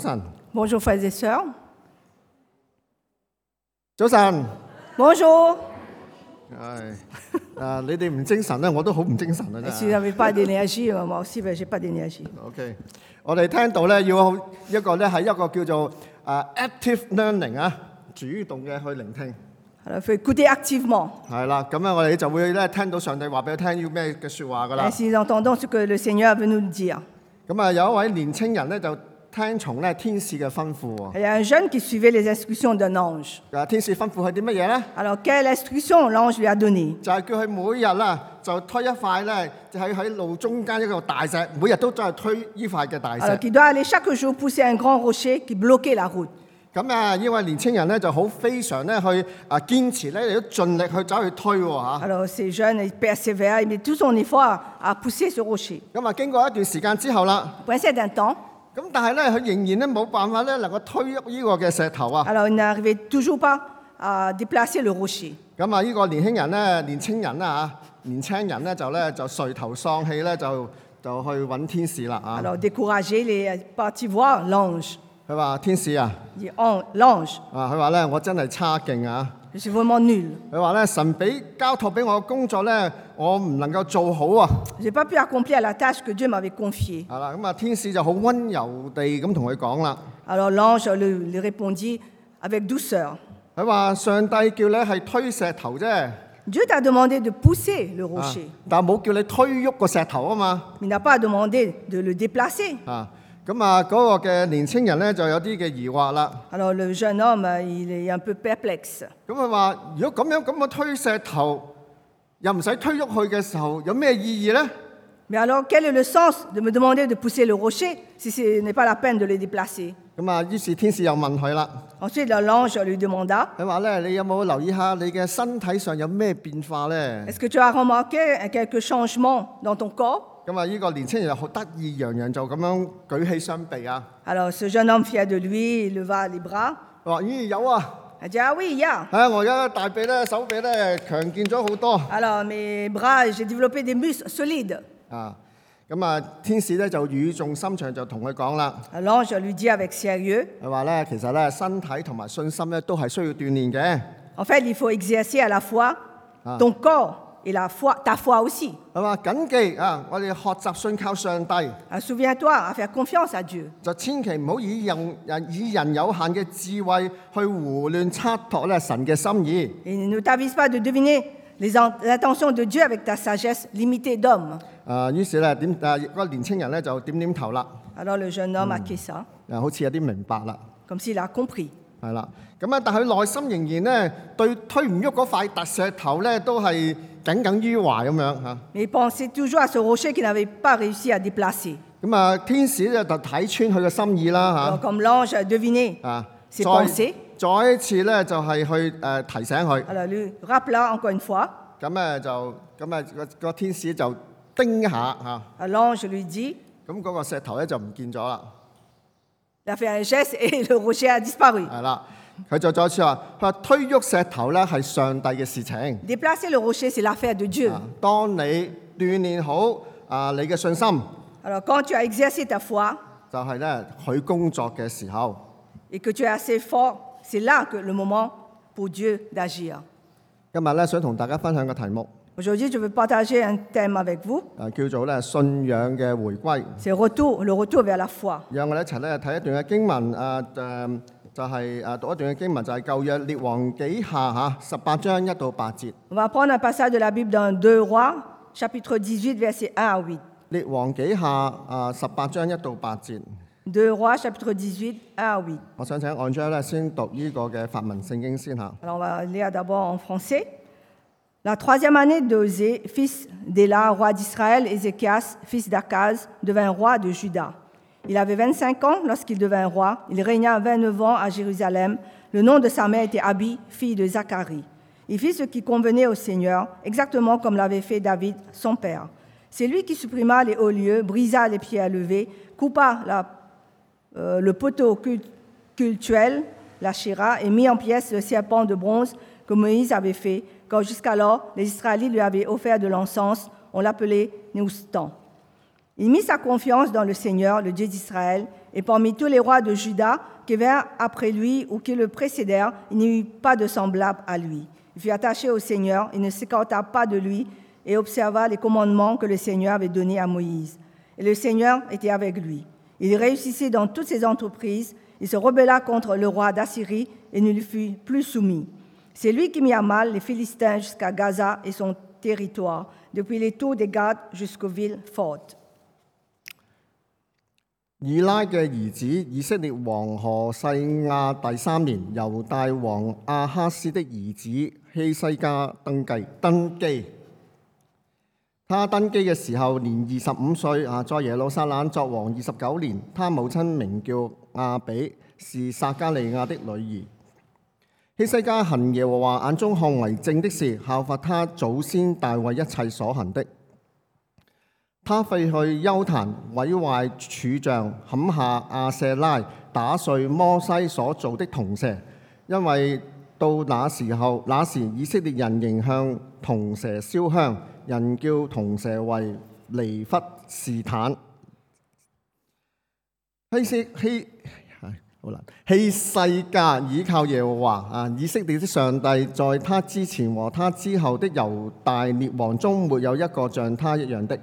Bonjour frères et sœurs. 早晨。 Bonjour. 你哋唔精神咧，我都好唔精神啊！真 Si vous n'avez pas d'énergie, moi aussi, j'ai pas d'énergie. OK， 我哋聽到咧要一個咧係一個叫做active learning 啊，主動嘅去聆聽。 Alors, il faut écouter activement. 係啦，咁樣我哋就會咧聽到上帝話俾佢聽要咩嘅説話噶啦。 Ainsi, nous entendons ce que le Seigneur veut nous dire. 咁啊，有一位年青人咧就聽從咧天使嘅吩咐喎。 Il y a un jeune qui suivait les instructions d'un ange. 天使吩咐佢啲乜嘢咧？ Alors, quelle instruction l'ange lui a donnée? 就係叫佢每日啦就推一塊咧，就喺路中間一個大石，每日都再係推呢塊嘅大 Alors, 石。 qu'il doit aller chaque jour pousser un grand rocher qui bloquait la route. 咁啊，呢位年青人咧就好非常咧去堅持咧，亦都盡力去走去推喎嚇。 Alors, ces jeunes, ils persévèrent, ils mettent tout son effort à pousser ce rocher. 咁啊，經過一段時間之後啦， Après un certain temps, 咁但係咧佢仍然咧冇辦法咧能夠推喐呢個嘅石頭啊。 alors il n'arrivait toujours pas à déplacer le rocher. 咁啊，呢個年青人啦就垂頭喪氣咧就去揾天使啦啊。 Alors, découragé, il est parti voir l'ange. 佢話天使啊， Il dit, oh, l'ange, 佢話咧我真係差勁啊。 je suis vraiment nul. 佢話咧神交託俾我嘅工作咧，我唔能夠做好啊。 Je n'ai pas pu accomplir la tâche que Dieu m'avait confiée. 係啦，咁啊天使就好温柔地咁同佢講啦。 Alors l'ange lui répondit avec douceur. 佢話上帝叫你係推石頭啫， Dieu t'a demandé de pousser le rocher, 但係冇叫你推喐個石頭啊嘛。 mais il n'a pas demandé de le déplacer. 咁啊嗰個嘅年青人咧就有啲嘅疑惑啦。 Alors le jeune homme, il est un peu perplexe. 咁佢話：如果咁推石頭，又唔使推喐佢嘅時候，有咩意義咧？ Mais alors quel est le sens de me demander de pousser le rocher si ce n'est pas la peine de le déplacer? 咁啊，於是天使又問佢啦。 Ensuite l'ange lui demanda, 佢話咧：你有冇留意下你嘅身體上有咩變化咧？ est-ce que tu as remarqué quelques changements dans ton corps? 咁啊，呢個年青人又好得意洋洋就咁樣舉起雙臂啊！ Alors ce jeune homme fier de lui, il leva les bras. 佢話：咦，有啊！ Il dit, ah oui, il y a. 我而家大臂咧、手臂咧強健咗好多。 Alors mes bras, j'ai développé des muscles solides. 咁啊，天使咧就語重心長就同佢講啦。 L'ange lui dit avec sérieux, 佢話咧，其實咧身體同埋信心咧都係需要鍛鍊嘅。 en fait, il faut exercer à la fois ton corps et ta foi aussi. 係嘛？緊記我哋學習信靠上帝， Souviens-toi à faire confiance à Dieu. 就千祈唔好以人有限嘅智慧去胡亂測度咧神嘅心意。 Et ne t'avise pas de deviner les intentions de Dieu avec ta sagesse limitée d'homme. 於是咧嗰個年青人咧就點頭啦， Alors le jeune homme acquiesça, 好似有啲明白啦。 comme s'il a compris. 係啦，咁啊，但係佢內心仍然咧對推唔喐嗰塊大石頭咧都係耿耿於懷咁樣嚇。 Mais il pensait toujours à ce rocher qu'il n'avait pas réussi à déplacer. 咁啊，天使咧就睇穿佢嘅心意啦 Alors, comme l'ange a deviné 嚇。 ses pensées, 再一次咧就係去提醒佢。 alors lui rappela encore une fois. 個天使就叮一下嚇， L'ange lui dit, 咁嗰個石頭咧就唔見咗啦。 il a fait un geste et le rocher a disparu. 係啦，佢就再次話：佢話推喐石頭咧係上帝嘅事情。 Déplacer le rocher, c'est l'affaire de Dieu. 當你鍛鍊好你嘅信心， Alors quand tu as exercé ta foi 就係咧佢工作嘅時候。 et que tu es assez fort, c'est là que le moment pour Dieu d'agir. 今日咧想同大家分享個題目， Aujourd'hui, je veux partager un thème avec vous. 叫做咧信仰嘅回歸。 C'est le retour vers la foi. 讓我哋一齊咧睇一段嘅經文，就係讀一段嘅經文，就係舊約列王紀下18章1到8節。 On va prendre un passage de la Bible dans 2 Rois, chapitre 18, versets 1 à 8. 列王紀下18章1到8節。 2 Rois, chapitre 18, 1 à 8. 我想請按章咧先讀呢個嘅法文聖經先嚇。 Alors on va lire d'abord en français. La 3e année d'Osée, fils d'Éla, roi d'Israël, Ézéchias, fils d'Akaz, devint roi de Juda. Il avait 25 ans lorsqu'il devint roi. Il régna 29 ans à Jérusalem. Le nom de sa mère était Abi, fille de Zacharie. Il fit ce qui convenait au Seigneur, exactement comme l'avait fait David, son père. C'est lui qui supprima les hauts lieux, brisa les pieds à lever, coupa le poteau cultuel, la Shéra, et mit en pièces le serpent de bronze que Moïse avait fait, quand jusqu'alors les Israélites lui avaient offert de l'encens. On l'appelait Néustan. Il mit sa confiance dans le Seigneur, le Dieu d'Israël, Et parmi tous les rois de Juda qui vinrent après lui ou qui le précédèrent, il n'y eut pas de semblable à lui. Il fut attaché au Seigneur, il ne s'écarta pas de lui et observa les commandements que le Seigneur avait donnés à Moïse. Et le Seigneur était avec lui. Il réussissait dans toutes ses entreprises. Il se rebella contre le roi d'Assyrie et ne lui fut plus soumis. C'est lui qui mit à mal les Philistins jusqu'à Gaza et son territoire, depuis les tours des Gad jusqu'aux villes fortes. 以拉嘅兒子以色列王何西亞第3年，猶大王亞哈斯的兒子希西家登基。他登基嘅時候年25歲，在耶路撒冷作王29年。他母親名叫亞比，是撒迦利亞的女兒。希西家行耶和華眼中看為正的事，效法他祖先大衛一切所行的。他廢去邱壇，毀壞柱像，砍下亞舍拉，打碎摩西所做的銅蛇。因為到那時以色列人仍向銅蛇燒香，人叫銅蛇為尼弗士坦。希西家倚靠耶和華以色列的上帝，在他之前和他之後的猶大列王中，沒有一個像他一樣的。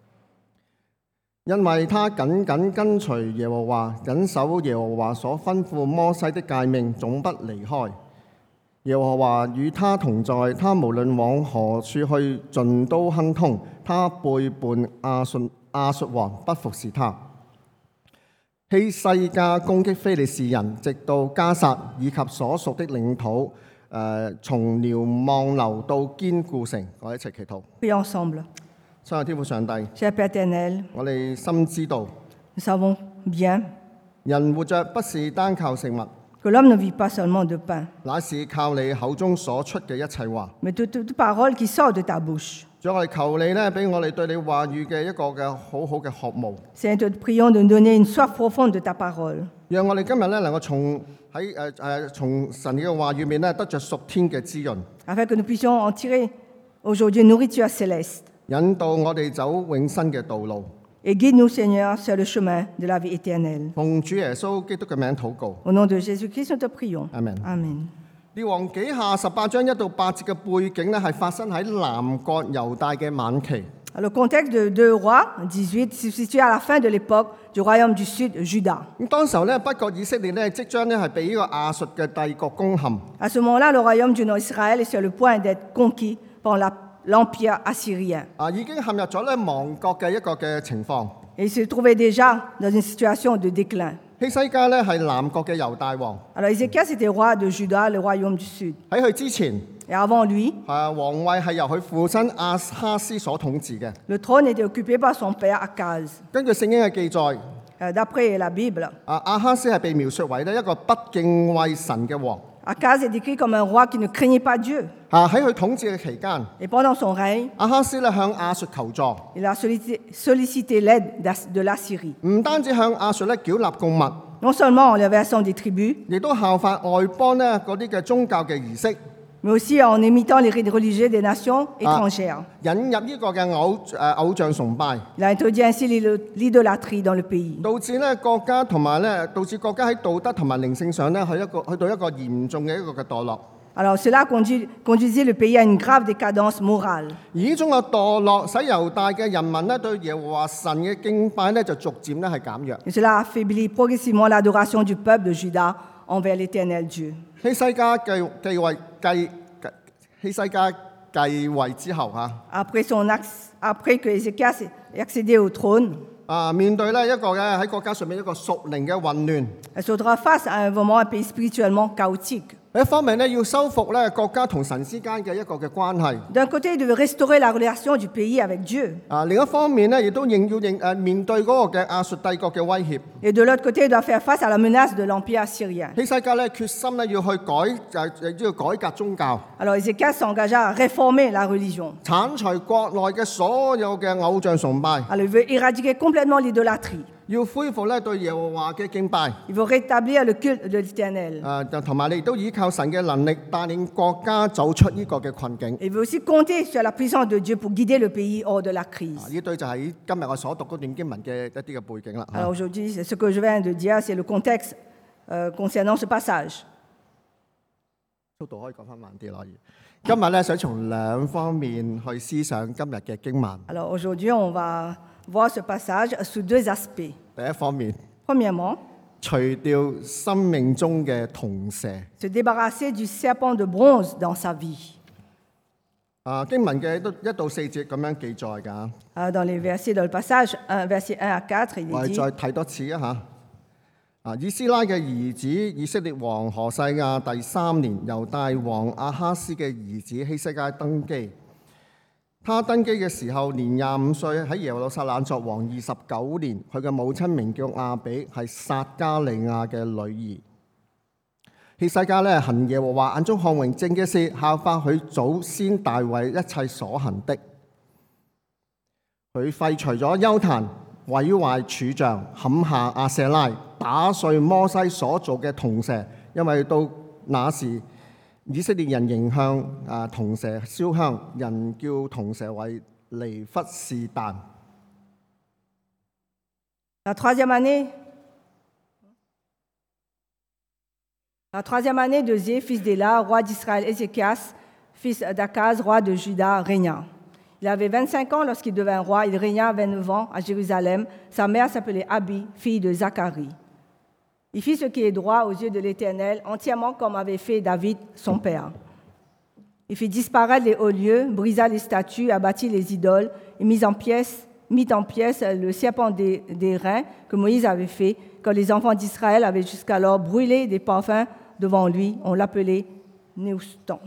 因為他緊緊跟隨耶和華，謹守耶和華所吩咐摩西的誡命，總不離開。耶和華與他同在，他無論往何處去，盡都亨通。他背叛亞述王，不服侍他。希西家攻擊非利士人，直到加撒以及所屬的領土，從瞭望樓到堅固城。我哋一齊祈禱。 Prions ensemble. 親愛的天父上帝， Cher Père éternel, 我哋深知道 nous savons bien 人活着不是單靠食物， que l'homme ne vit pas seulement de pain, 乃是靠你口中所出嘅一切話。 mais de toute parole qui sort de ta bouche. 主，我哋求你咧，俾我哋對你話語嘅一個嘅好好嘅渴慕， Seigneur, te prions de nous donner une soif profonde de ta parole, 讓我哋今日咧能夠從神嘅話語面咧得着屬天嘅滋潤， afin que nous puissions en tirer aujourd'hui une nourriture céleste. 引導我哋走永生嘅道路。 Et guide-nous, Seigneur, sur le chemin de la vie éternelle. 奉主耶穌基督嘅名禱告， Au nom de Jésus-Christ, nous te prions. Amen. Amen. 列王紀下18章1到8節嘅背景咧係發生喺南國猶大嘅晚期。 Le contexte de 2 Rois 18 se situe à la fin de l'époque du royaume du sud, Juda. 咁當時候咧，北國以色列咧即將咧係被呢個亞述嘅帝國攻陷。 À ce moment-là, le royaume du nord Israël est sur le point d'être conquis par l'empire assyrien. 已經陷入咗咧亡國嘅一個嘅情況。 Et il se trouvait déjà dans une situation de déclin. 希西家咧係南國嘅猶大王， Alors Ézéchias était roi de Juda, le royaume du sud. 喺佢之前， Et avant lui, 皇位係由佢父親亞哈斯所統治嘅。 le trône était occupé par son père Akaz. 根據聖經嘅記載， D'après la Bible, 亞哈斯係被描述為咧一個不敬畏神嘅王。 Akaz est décrit comme un roi qui ne craignait pas Dieu. 喺佢統治嘅期間， Et pendant son règne, 亞哈斯咧向亞述求助， il a sollicité l'aide de l'Assyrie. 唔單止向亞述咧繳納貢物， Non seulement en leur versant des tribus, 亦都效法外邦咧嗰啲嘅宗教嘅儀式， mais aussi en imitant les rites religieux des nations étrangères. 引入呢個嘅偶像崇拜， Il a introduit ainsi l'idolâtrie dans le pays. 導致國家喺道德同埋靈性上咧去到一個嚴重嘅一個嘅墮落。 Alors cela conduisait le pays à une grave décadence morale. 而呢種嘅墮落，使猶大嘅人民咧對耶和華神嘅敬拜咧就逐漸咧係減弱。 Et cela affaiblit progressivement l'adoration du peuple de Juda envers l'Éternel Dieu. 希西家繼位之後 Après que Ézéchias ait accédé au trône, 面對咧一個嘅喺國家上面一個屬靈嘅混亂。 elle se trouva face à un pays spirituellement chaotique. 一方面咧要修復咧國家同神之間嘅一個嘅關係， D'un côté, il devait restaurer la relation du pays avec Dieu. 另一方面咧亦都面對嗰個嘅亞述帝國嘅威脅。 Et de l'autre côté, il doit faire face à la menace de l'empire assyrien. 希西家咧決心咧要去改革宗教， Alors Ézéchias s'engagea à réformer la religion. 剷除國內嘅所有嘅偶像崇拜， Alors il veut éradiquer complètement l'idolâtrie. 要恢復咧對耶和華嘅敬拜。 Il veut rétablir le culte de l'Éternel. 就同埋你亦都依靠神嘅能力帶領國家走出呢個嘅困境。 Il veut aussi compter sur la puissance de Dieu pour guider le pays hors de la crise. 呢堆就係今日我所讀嗰段經文嘅一啲嘅背景啦。 Alors aujourd'hui, c'est ce que je viens de dire, c'est le contexte concernant ce passage. 速度可以講翻慢啲咯。今日咧想從兩方面去思想今日嘅經文。 Alors aujourd'hui, on va voir ce passage sous deux aspects. 第一方面， Premièrement, 除掉生命中嘅銅蛇。 se débarrasser du serpent de bronze dans sa vie. 經文嘅1到4節咁樣記載㗎。 Dans les versets, dans le passage, versets 1 à 4, il 我 est 哋 dit 再睇多次一下。以斯拉嘅兒子以色列王何西亞第3年，猶大王亞哈斯嘅兒子希西家登基。他登基嘅時候年25歲，喺耶路撒冷作王29年。佢嘅母親名叫亞比，係撒加利亞嘅女兒。希西家咧行耶和華眼中看為正嘅事，效法佢祖先大衛一切所行的。佢廢除咗邱壇，毀壞柱像，砍下亞舍拉，打碎摩西所做嘅銅蛇，因為到那時以色列人仍向銅蛇燒香，人叫銅蛇為尼弗士但。 La troisième année de Zé, fils d'Éla, roi d'Israël, Ézéchias, fils d'Akaz, roi de Juda, régna. Il avait 25 ans lorsqu'il devint roi. Il régna 29 ans à Jérusalem. Sa mère s'appelait Abi, fille de Zacharie. Il fit ce qui est droit aux yeux de l'Éternel, entièrement comme avait fait David, son père. Il fit disparaître les hauts lieux, brisa les statues, abattit les idoles et mit en pièces le serpent d'airain que Moïse avait fait. Quand les enfants d'Israël avaient jusqu'alors brûlé des parfums devant lui, on l'appelait Néhushtan.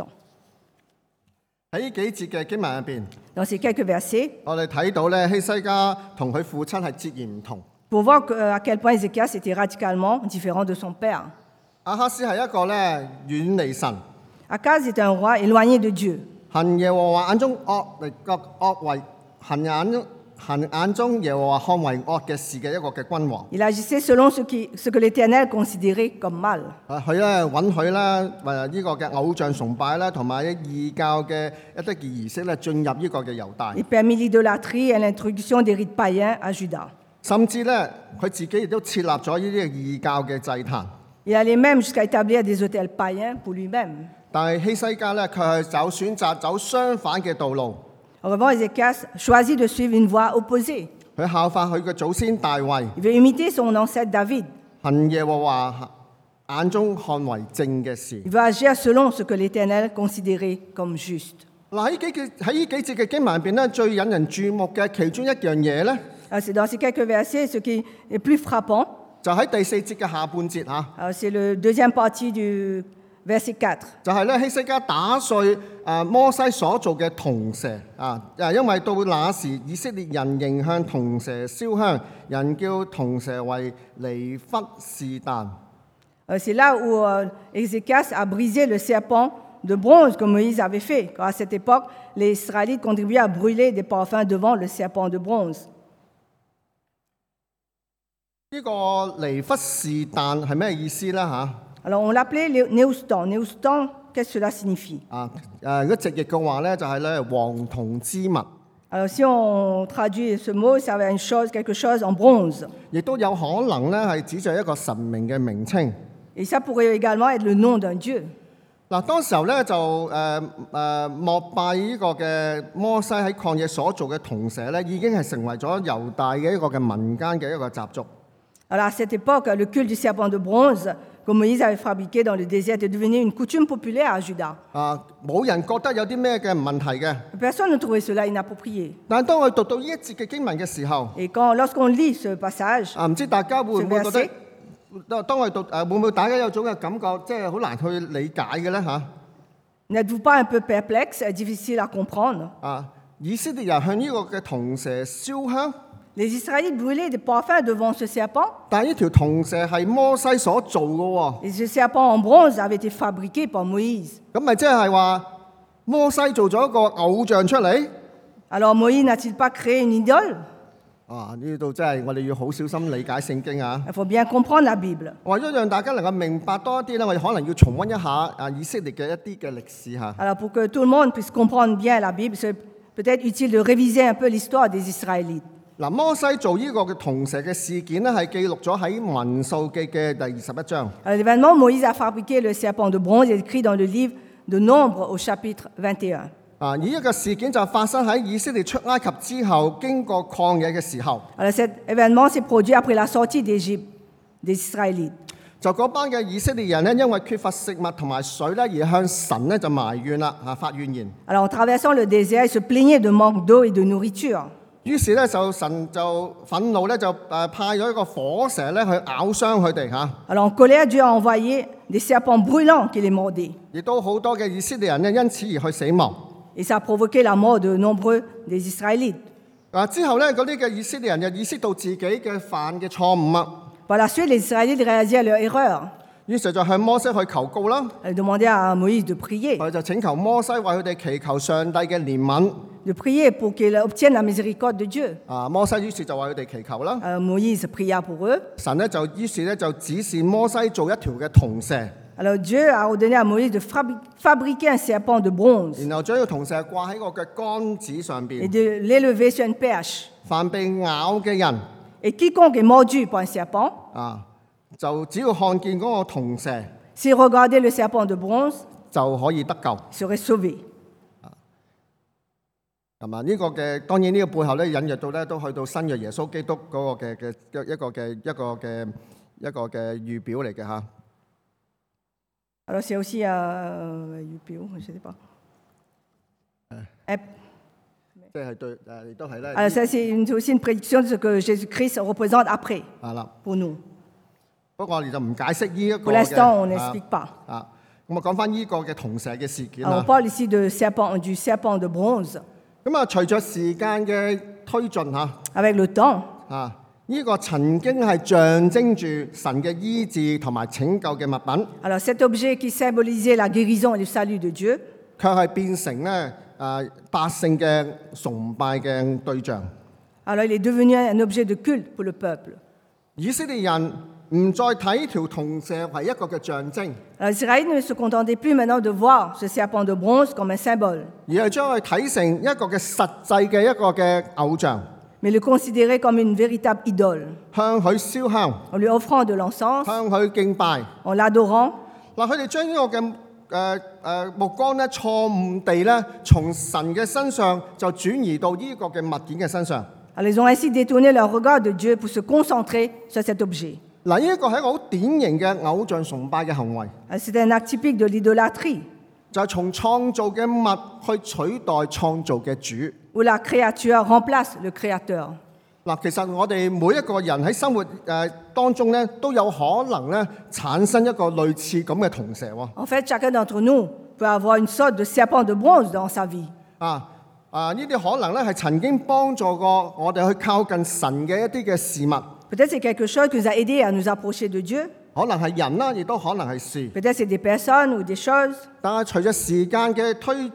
喺呢幾節嘅經文入邊， Dans ces quelques versets, 我哋睇到咧希西家同佢父親係截然唔同。 pour voir à quel point Ézéchias était radicalement différent de son père. 亞哈斯係一個咧遠離神， Akaz est un roi éloigné de Dieu. 行耶和華眼中惡為行眼中耶和華看為惡嘅事嘅一個嘅君王。 Il agissait selon ce que l'Éternel considérait comme mal. 佢咧允許咧呢個嘅偶像崇拜啦，同埋異教嘅一啲嘅儀式咧進入呢個嘅猶大。 Il permit l'idolâtrie et l'introduction des rites païens à Juda. 甚至咧佢自己亦都設立咗呢啲嘅異教嘅祭壇。 Il allait même jusqu'à établir des autels païens pour lui-même. 但係希西家咧佢係選擇走相反嘅道路。 En revanche, Ézéchias choisit de suivre une voie opposée. 佢效法佢嘅祖先大衛， Il veut imiter son ancêtre David. 行耶和華眼中看為正嘅事。 Il veut agir selon ce que l'Éternel considérait comme juste. 嗱喺呢幾節嘅經文入邊咧，最引人注目嘅其中一樣嘢咧， C'est dans ces quelques versets, ce qui est plus frappant, 就喺第4節嘅下半節嚇， c'est la deuxième partie du verset 4. 就係咧希西家打碎摩西所做嘅銅蛇因為到那時以色列人仍向銅蛇燒香，人叫銅蛇為尼弗士但。 C'est là où Ézéchias a brisé le serpent de bronze que Moïse avait fait. Car à cette époque, les Israélites contribuaient à brûler des parfums devant le serpent de bronze. 呢個尼弗士但係咩意思咧嚇？ Alors on l'appelait Néhushtan. Néhushtan, qu'est-ce que cela signifie? 如果直譯嘅話咧，就係咧黃銅之物。 Alors si on traduit ce mot, ça va être quelque chose en bronze. 亦都有可能咧係指著一個神明嘅名稱。 Et ça pourrait également être le nom d'un dieu. 嗱，當時候咧就膜拜呢個嘅摩西喺曠野所做嘅銅蛇咧，已經係成為咗猶大嘅一個嘅民間嘅一個習俗。 Alors à cette époque, le culte du serpent de bronze que Moïse avait fabriqué dans le désert est devenu une coutume populaire à Juda. 冇人覺得有啲咩嘅問題嘅。 Personne ne trouvait cela inapproprié. 但係當我讀到呢一節嘅經文嘅時候， Et lorsqu'on lit ce passage, 唔知大家會唔會覺 ce verset 得，當我哋讀會唔會大家有種嘅感覺，即係好難去理解嘅咧嚇？ n'êtes-vous pas un peu perplexe, difficile à comprendre? 以色列人向呢個嘅銅蛇燒香， Les Israélites brûlaient des parfums devant ce serpent. 但係呢條銅蛇係摩西所做嘅喎， Et ce serpent en bronze avait été fabriqué par Moïse. 咁咪即係話摩西做咗一個偶像出嚟？ Alors Moïse n'a-t-il pas créé une idole? 呢度真係我哋要好小心理解聖經啊！ Il faut bien comprendre la Bible. 為咗讓大家能夠明白多一啲咧，我哋可能要重溫一下以色列嘅一啲嘅歷史嚇。 Alors pour que tout le monde puisse comprendre bien la Bible, c'est peut-être utile de réviser un peu l'histoire des Israélites. 嗱，摩西做呢個嘅銅蛇嘅事件咧，係記錄咗喺民數記嘅第21章。 Alors, l'événement, Moïse a fabriqué le serpent de bronze, est écrit dans le livre de Nombre au chapitre 21. 呢一個事件就發生喺以色列出埃及之後，經過曠野嘅時候。 Alors cet événement s'est produit après la sortie d'Égypte des Israélites. 就嗰班嘅以色列人咧，因為缺乏食物同埋水咧，而向神咧就埋怨啦，發怨言。 Alors en traversant le désert, ils se plaignaient de manque d'eau et de nourriture. 於是咧就神就憤怒咧，就派咗一個火蛇咧去咬傷佢哋嚇。 Alors en colère, Dieu a envoyé des serpents brûlants qui les mordaient. 亦都好多嘅以色列人咧因此而去死亡。 Et ça a provoqué la mort de nombreux des Israélites. 之後咧，嗰啲嘅以色列人就意識到自己嘅犯嘅錯誤啊， Par la suite, les Israélites réalisèrent leur erreur. 於是就向摩西去求告啦。 Ils demandaient à Moïse de prier. 佢就請求摩西為佢哋祈求上帝嘅憐憫。 De prier pour qu'ils obtiennent la miséricorde de Dieu. 摩西於是就為佢哋祈求啦。 Moïse pria pour eux. 神咧就於是咧就指示摩西做一條嘅銅蛇， Alors Dieu a ordonné à Moïse de fabriquer un serpent de bronze 然後將呢個銅蛇掛喺個嘅杆子上 et 邊。 de l'élever sur une perche. 凡被咬嘅人 Et quiconque est mordu par un serpent, 就只要看見嗰個銅蛇 s'il regardait le serpent de bronze, 就可以得救。 serait sauvé. 係嘛？呢個嘅當然呢個背後咧引入到咧都去到新約耶穌基督嗰個嘅一個嘅預表嚟嘅嚇。 Alors c'est aussi UPO, je ne sais pas. 即係對亦都係咧。 Alors ça c'est aussi une prédiction de ce que Jésus-Christ représente après 係啦。 pour nous. 不過我哋就唔解釋呢一個 Pour l'instant, on n'explique pas. 咁啊講翻呢個嘅銅蛇嘅事件 Alors, 啦 on。parle ici du serpent de bronze. 咁啊，隨着時間嘅推進嚇， Avec le temps, 呢個曾經係象徵住神嘅醫治同埋拯救嘅物品， alors cet objet qui symbolisait la guérison et le salut de Dieu, 卻係變成咧百姓嘅崇拜嘅對象。 alors il est devenu un objet de culte pour le peuple. 以色列人唔再睇條銅蛇為一個嘅象徵， Alors, les Israélites ne se contentaient plus maintenant de voir ce serpent de bronze comme un symbole, 而係將佢睇成一個嘅實際嘅一個嘅偶像， mais le considéraient comme une véritable idole. 向佢燒香， En lui offrant de l'encens, 向佢敬拜。 en l'adorant, 佢哋將呢個嘅目光咧錯誤地咧從神嘅身上就轉移到呢個嘅物件嘅身上。 alors, ils ont ainsi détourné leur regard de Dieu pour se concentrer sur cet objet. 呢一個係一個好典型嘅偶像崇拜嘅行為， Alors, c'est un acte typique de l'idolâtrie, 就係從創造嘅物去取代創造嘅主。 où la créature remplace le créateur. 其實我哋每一個人喺生活當中咧，都有可能咧產生一個類似咁嘅銅蛇喎。 En fait, chacun d'entre nous peut avoir une sorte de serpent de bronze dans sa vie. 呢啲可能咧係曾經幫助過我哋去靠近神嘅一啲嘅事物， Peut-être c'est quelque chose qui nous a aidés à nous approcher de Dieu. 可能係人啦，亦都可能係事。 Peut-être c'est des personnes ou des choses. 但係隨着時間嘅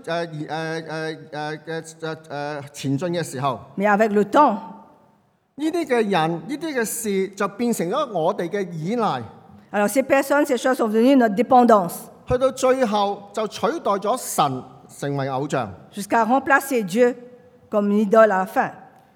前進嘅時候， Mais avec le temps, 呢啲嘅人、呢啲嘅事就變成咗我哋嘅依賴， alors ces personnes, ces choses sont devenues notre dépendance, 去到最後就取代咗神成為偶像。 jusqu'à remplacer Dieu comme une idole à la fin.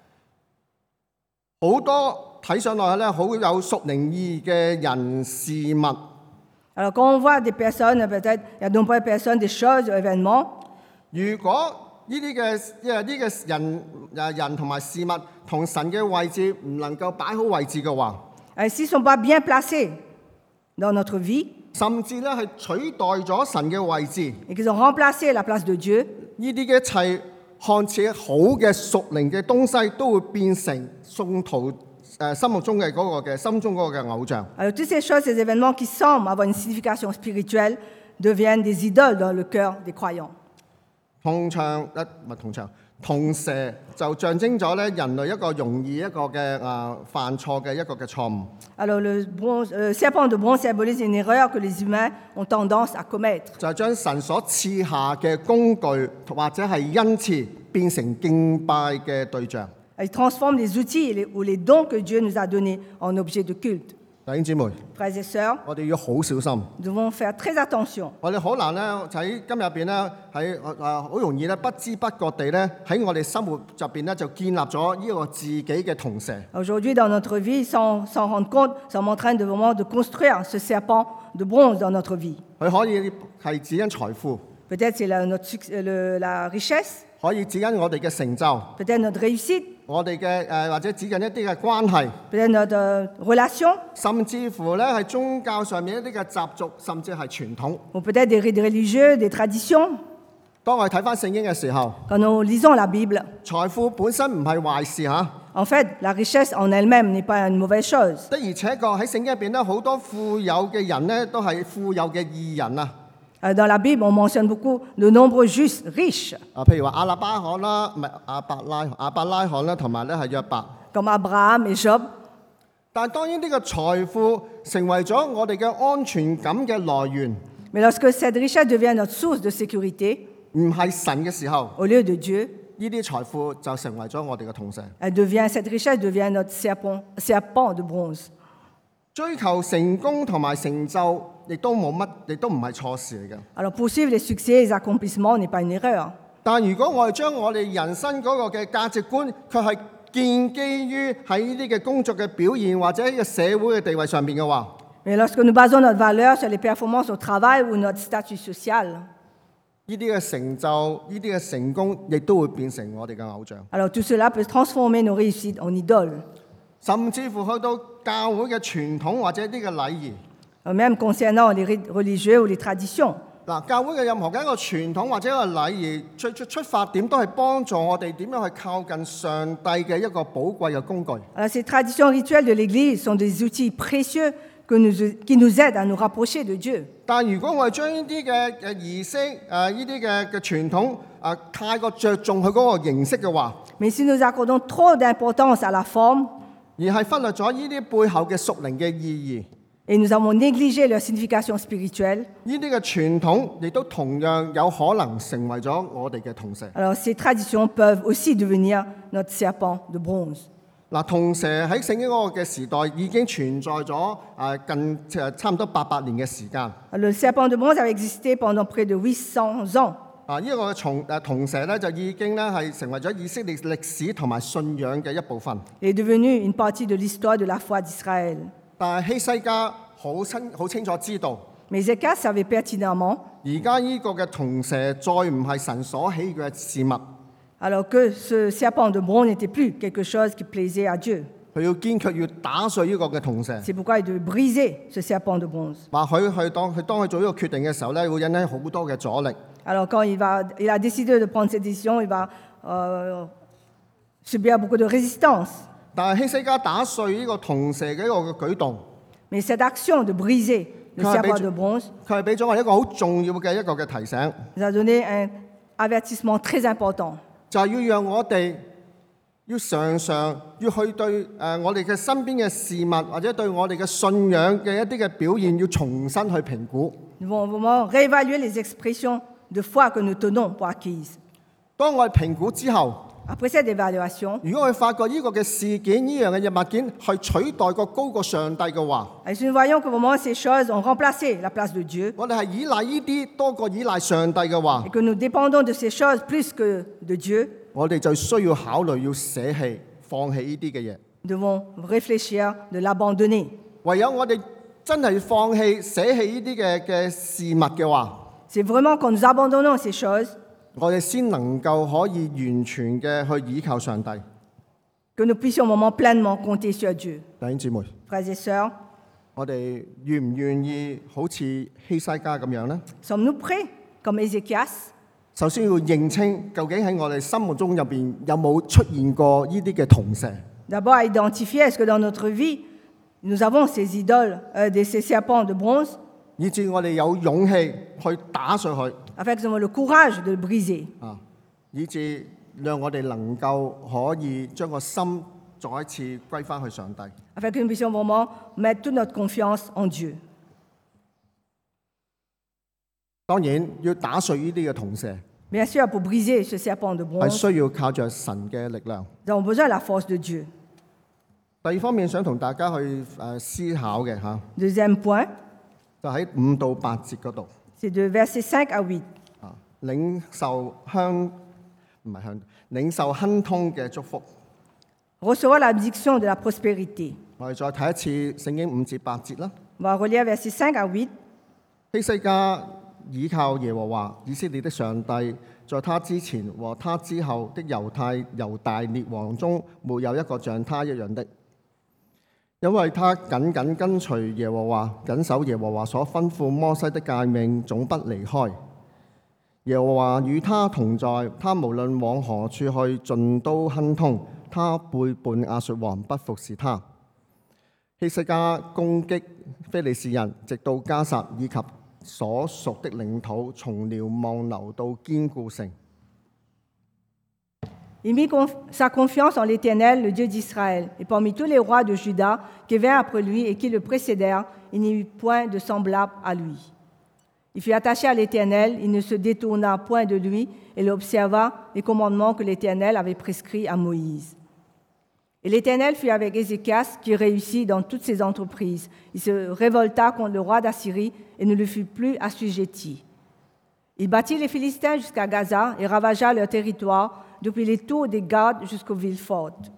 好多睇上來咧好有屬靈意義嘅人事物， Alors quand on voit des personnes, peut-être il y a de nombreuses personnes, des choses, des événements, 如果呢啲嘅人同埋事物同神嘅位置唔能夠擺好位置嘅話， alors, s'ils ne sont pas bien placés dans notre vie 甚至咧係取代咗神嘅位置， et qu'ils ont remplacé la place de Dieu, 呢啲嘅一切看似好嘅屬靈嘅東西，都會變成信徒心目中嘅心中嗰個嘅偶像。 alors toutes ces choses, ces événements qui semblent avoir une signification spirituelle deviennent des idoles dans le cœur des croyants. 銅蛇就象徵咗咧人類一個容易一個嘅犯錯嘅一個嘅錯誤。 Alors le serpent de bronze symbolise une erreur que les humains ont tendance à commettre. 就係將神所賜下嘅工具或者係恩賜變成敬拜嘅對象。 Elle transforme les outils ou les dons que Dieu nous a donnés en objets de culte. 弟兄姊妹， Frères et sœurs, 我哋要好小心。 nous devons faire très attention. 我哋好難咧喺今日入邊咧，好容易咧不知不覺地咧喺我哋生活入邊咧就建立咗呢個自己嘅銅蛇。 Aujourd'hui, dans notre vie, sans s'en rendre compte, nous sommes en train de vraiment de construire ce serpent de bronze dans notre vie. 佢可以係指引財富， Peut-être c'est la richesse, 可以指引我哋嘅成就， peut-être notre réussite, 我哋嘅或者指引一啲嘅關係， peut-être notre relation, 甚至乎咧係宗教上面一啲嘅習俗，甚至係傳統。 ou peut-être des rites religieux, des traditions. 當我哋睇翻聖經嘅時候， Quand nous lisons la Bible, 財富本身唔係壞事嚇。 en fait, la richesse en elle-même n'est pas une mauvaise chose. 的而且確喺聖經入邊咧，好多富有嘅人咧都係富有嘅義人啊。 Dans la Bible, on mentionne beaucoup de nombreux justes riches, 譬如話亞伯拉罕啦，唔係亞伯拉罕啦，同埋咧係約伯。 comme Abraham et Job. 但係當然呢個財富成為咗我哋嘅安全感嘅來源， Mais lorsque cette richesse devient notre source de sécurité, 唔係神嘅時候， au lieu de Dieu, 呢啲財富就成為咗我哋嘅銅蛇。 cette richesse devient notre serpent de bronze. 追求成功同埋成就，亦都唔係錯事嚟嘅。 Alors poursuivre les succès et les accomplissements n'est pas une erreur. 但如果我哋將我哋人生嗰個嘅價值觀，卻係建基於喺呢啲嘅工作嘅表現或者呢個社會嘅地位上面嘅話， Mais lorsque nous basons notre valeur sur les performances au travail ou notre statut social, 呢啲嘅成就、呢啲嘅成功，亦都會變成我哋嘅偶像， alors tout cela peut transformer nos réussites en idoles. 甚至乎去到教會嘅傳統或者啲嘅禮儀。 Même concernant les rites religieux ou les traditions. 嗱，教會嘅任何嘅一個傳統或者一個禮儀，出發點都係幫助我哋點樣去靠近上帝嘅一個寶貴嘅工具。 Alors, ces traditions rituelles de l'Église sont des outils précieux qui nous aident à nous rapprocher de Dieu. 但如果我哋將呢啲嘅儀式、呢啲嘅傳統太過着重佢嗰個形式嘅話， Mais si nous accordons trop d'importance à la forme 而係忽略咗呢啲背後嘅屬靈嘅意義， et nous avons négligé leur signification spirituelle, 呢啲嘅傳統亦都同樣有可能成為咗我哋嘅銅蛇。 alors ces traditions peuvent aussi devenir notre serpent de bronze. 嗱，銅蛇喺聖經嗰個嘅時代已經存在咗近差唔多800年嘅時間。 Le serpent de bronze avait existé pendant près de 800 ans. 呢個銅蛇咧就已經咧係成為咗以色列歷史同埋信仰嘅一部分。 Il est devenu une partie de l'histoire de la foi d'Israël. 但係希西家好清楚知道， Mais Ézéchias savait pertinemment 而家呢個嘅銅蛇再唔係神所喜嘅事物， alors que ce serpent de bronze n'était plus quelque chose qui plaisait à Dieu. 佢要堅決要打碎呢個嘅銅蛇。 C'est pourquoi il devait briser ce serpent de bronze. 或許當佢做呢個決定嘅時候咧，會引起好多嘅阻力。 Alors quand il a décidé de prendre cette décision, il va subir beaucoup de résistance. 但係希西家打碎呢個銅蛇嘅一個舉動， Mais cette action de briser le serpent de bronze 佢係俾咗我哋一個好重要嘅一個嘅提醒， nous a donné un avertissement très important. 就係要讓我哋要常常要去對我哋嘅身邊嘅事物或者對我哋嘅信仰嘅一啲嘅表現要重新去評估。 Nous devons vraiment réévaluer les expressions de foi que nous tenons pour acquises. 當我哋評估之後， Après cette évaluation, 如果我哋發覺呢個嘅事件、呢樣嘅物件係取代過高過上帝嘅話， et si nous voyons que vraiment ces choses ont remplacé la place de Dieu 我哋係依賴呢啲多過依賴上帝嘅話 et，que nous dépendons de ces choses plus que de Dieu, 我哋就需要考慮要捨棄、放棄呢啲嘅嘢。 nous devons réfléchir de l'abandonner. 唯有我哋真係放棄、捨棄呢啲嘅事物嘅話， C'est vraiment quand nous abandonnons ces choses 我哋先能夠可以完全嘅去倚靠上帝。 que nous puissions vraiment pleinement compter sur Dieu. 弟兄姊妹， Frères et sœurs, 我哋願唔願意好似希西家咁樣呢？ sommes-nous prêts, comme Ézéchias, 首先要認清究竟喺我哋心目中入邊有冇出現過呢啲嘅銅蛇。 d'abord à identifier est-ce que dans notre vie, nous avons ces idoles, ces serpents de bronze, 以至我哋有勇氣去打碎佢， afin que nous ayons le courage de le briser, 以至讓我哋能夠可以將個心再一次歸翻去上帝。 afin que nous puissions vraiment mettre toute notre confiance en Dieu. 當然要打碎呢啲嘅銅蛇， Bien sûr, pour briser ce serpent de 係 bronze, 需要靠着神嘅力量。 nous avons besoin de la force de Dieu. 第二方面想同大家去思考嘅嚇， Deuxième point, 就喺5到8節嗰度 c'est de versets 5 à 8. 啊，領受領受亨通嘅祝福。 Recevoir la bénédiction de la prospérité. 我哋再睇一次聖經5至8節啦。 On va relire versets 5 à 8. 希西家倚靠耶和華以色列的上帝，在他之前和他之後的猶大列王中，沒有一個像他一樣的，因為他緊緊跟隨耶和華，謹守耶和華所吩咐摩西的誡命，總不離開。耶和華與他同在，他無論往何處去，盡都亨通。他背叛亞述王，不服侍他。希西家攻擊非利士人，直到迦薩以及所屬的領土，從瞭望樓到堅固城。 Il mit sa confiance en l'Éternel, le Dieu d'Israël. Et parmi tous les rois de Juda qui vinrent après lui et qui le précédèrent, il n'y eut point de semblable à lui. Il fut attaché à l'Éternel, il ne se détourna point de lui, et il observa les commandements que l'Éternel avait prescrits à Moïse. Et l'Éternel fut avec Ézéchias, qui réussit dans toutes ses entreprises. Il se révolta contre le roi d'Assyrie et ne lui fut plus assujetti. Il battit les Philistins jusqu'à Gaza et ravagea leur territoire, depuis les tours des gardes jusqu'aux villes fortes.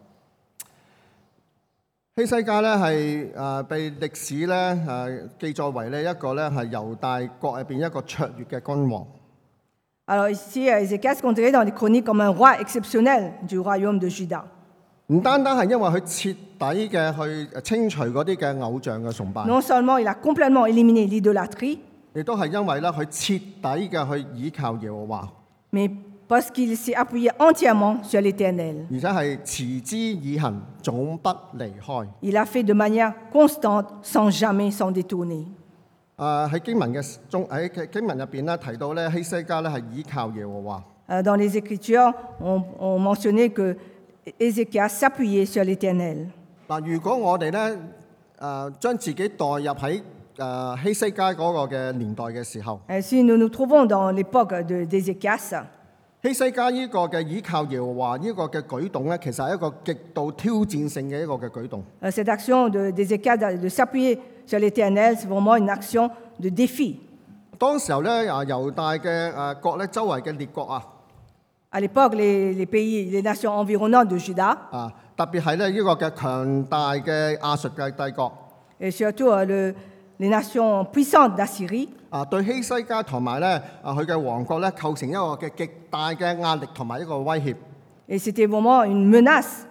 希西家咧係被歷史咧記載為咧一個咧係猶大國入邊一個卓越嘅君王。 Alors ici, Ézéchias est considéré dans les chroniques comme un roi exceptionnel du royaume de Juda. 唔單單係因為佢徹底嘅去清除嗰啲嘅偶像嘅崇拜， Non seulement il a complètement éliminé l'idolâtrie, 亦都係因為咧佢徹底嘅去倚靠耶和華， mais parce qu'il s'est appuyé entièrement sur l'Éternel. 而且係持之以恆，總不離開。 Il a fait de manière constante, sans jamais s'en détourner. 喺經文入邊咧提到咧希西家咧係倚靠耶和華。 Dans les Écritures, on mentionnait que Ézéchias s'appuyait sur l'Éternel. 嗱，如果我哋咧將自己代入喺希西家嗰個嘅年代嘅時候， Si nous nous trouvons dans l'époque d'Ézéchias, 希西家呢個嘅倚靠耶和華呢個嘅舉動咧，其實係一個極度挑戰性嘅一個嘅舉動。 cette action d'Ézéchias de s'appuyer sur l'Éternel, c'est vraiment une action de défi. 當時候咧猶大嘅國咧周圍嘅列國啊， À l'époque, les pays, les nations environnantes de Juda, 特別係咧呢個嘅強大嘅亞述嘅帝國 et surtout les nations puissantes d'Assyrie, 對希西家同埋咧佢嘅王國咧構成一個嘅極大嘅壓力同埋一個威脅。 et c'était vraiment une menace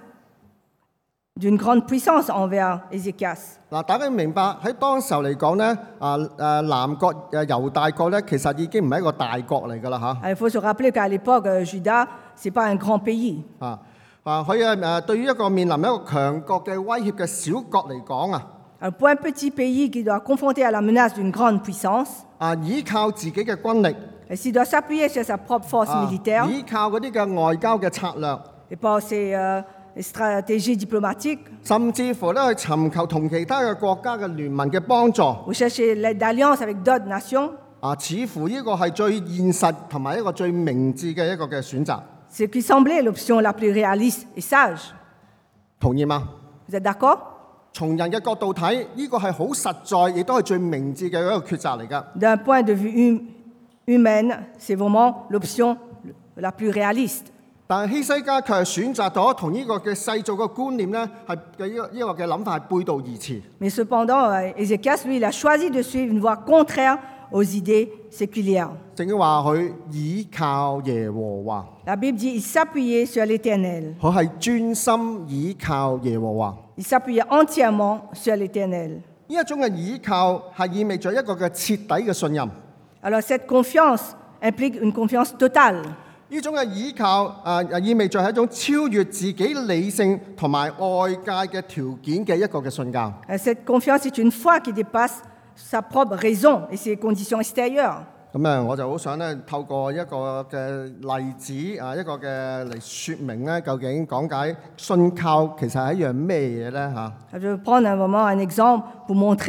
d'une grande puissance envers Ézéchias. 大家明白喺當時候嚟講咧，南國猶大國咧其實已經唔係一個大國嚟㗎啦嚇。 Il faut se rappeler qu'à l'époque, Juda, ce n'est pas un grand pays. 佢對於一個面臨一個強國嘅威脅嘅小國嚟講啊， Alors, pour un petit pays qui doit confronter à la menace d'une grande puissance, 依靠自己嘅軍力， et s'il doit s'appuyer sur sa propre force militaire 依靠嗰啲嘅外交嘅策略， et par ses stratégies diplomatiques, 甚至乎咧去尋求同其他嘅國家嘅聯盟嘅幫助， ou chercher d'alliance avec d'autres nations, 似乎呢個係最現實同埋一個最明智嘅一個嘅選擇。 ce qui semblait l'option la plus réaliste et sage. 同意嗎？ Vous êtes d'accord? 從人嘅角度睇，呢個係好實在，亦都係最明智嘅一個抉擇嚟㗎。 D'un point de vue humaine, c'est vraiment l'option la plus réaliste. 但係希西家卻係選擇咗同呢個嘅世俗嘅觀念咧，係嘅呢個嘅諗法係背道而馳。 Mais cependant, Ézéchias, lui, il a choisi de suivre une voie contraire aux idées séculières. 正經話佢倚靠耶和華， La Bible dit il s'appuyait sur l'Éternel. 佢係專心倚靠耶和華。 Il s'appuyait entièrement sur l'Éternel. 呢一種嘅倚靠係意味著一個嘅徹底嘅信任。 Alors cette confiance implique une confiance totale. 呢種嘅倚靠意味著係一種超越自己理性同埋外界嘅條件嘅一個嘅信教。 Cette confiance est une foi qui dépasse sa propre raison et ses conditions extérieures. 咁我就好想咧透過一個嘅例子一個嘅嚟説明咧，究竟講解信靠其實係一樣咩嘢咧嚇？ Je vais prendre un exemple pour montrer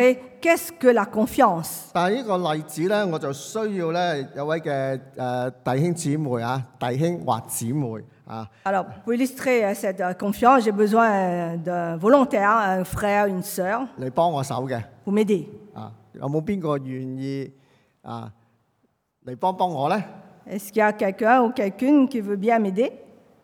qu'est-ce que la confiance? 但係呢個例子咧，我就需要咧有位嘅弟兄姊妹啊，弟兄或姊妹啊， Alors, pour illustrer cette confiance, j'ai besoin d'un volontaire, un frère, une sœur, 嚟幫我手嘅 pour m'aider. 啊。有冇邊個願意啊嚟幫我咧？ Est-ce qu'il y a quelqu'un ou quelqu'une qui veut bien m'aider?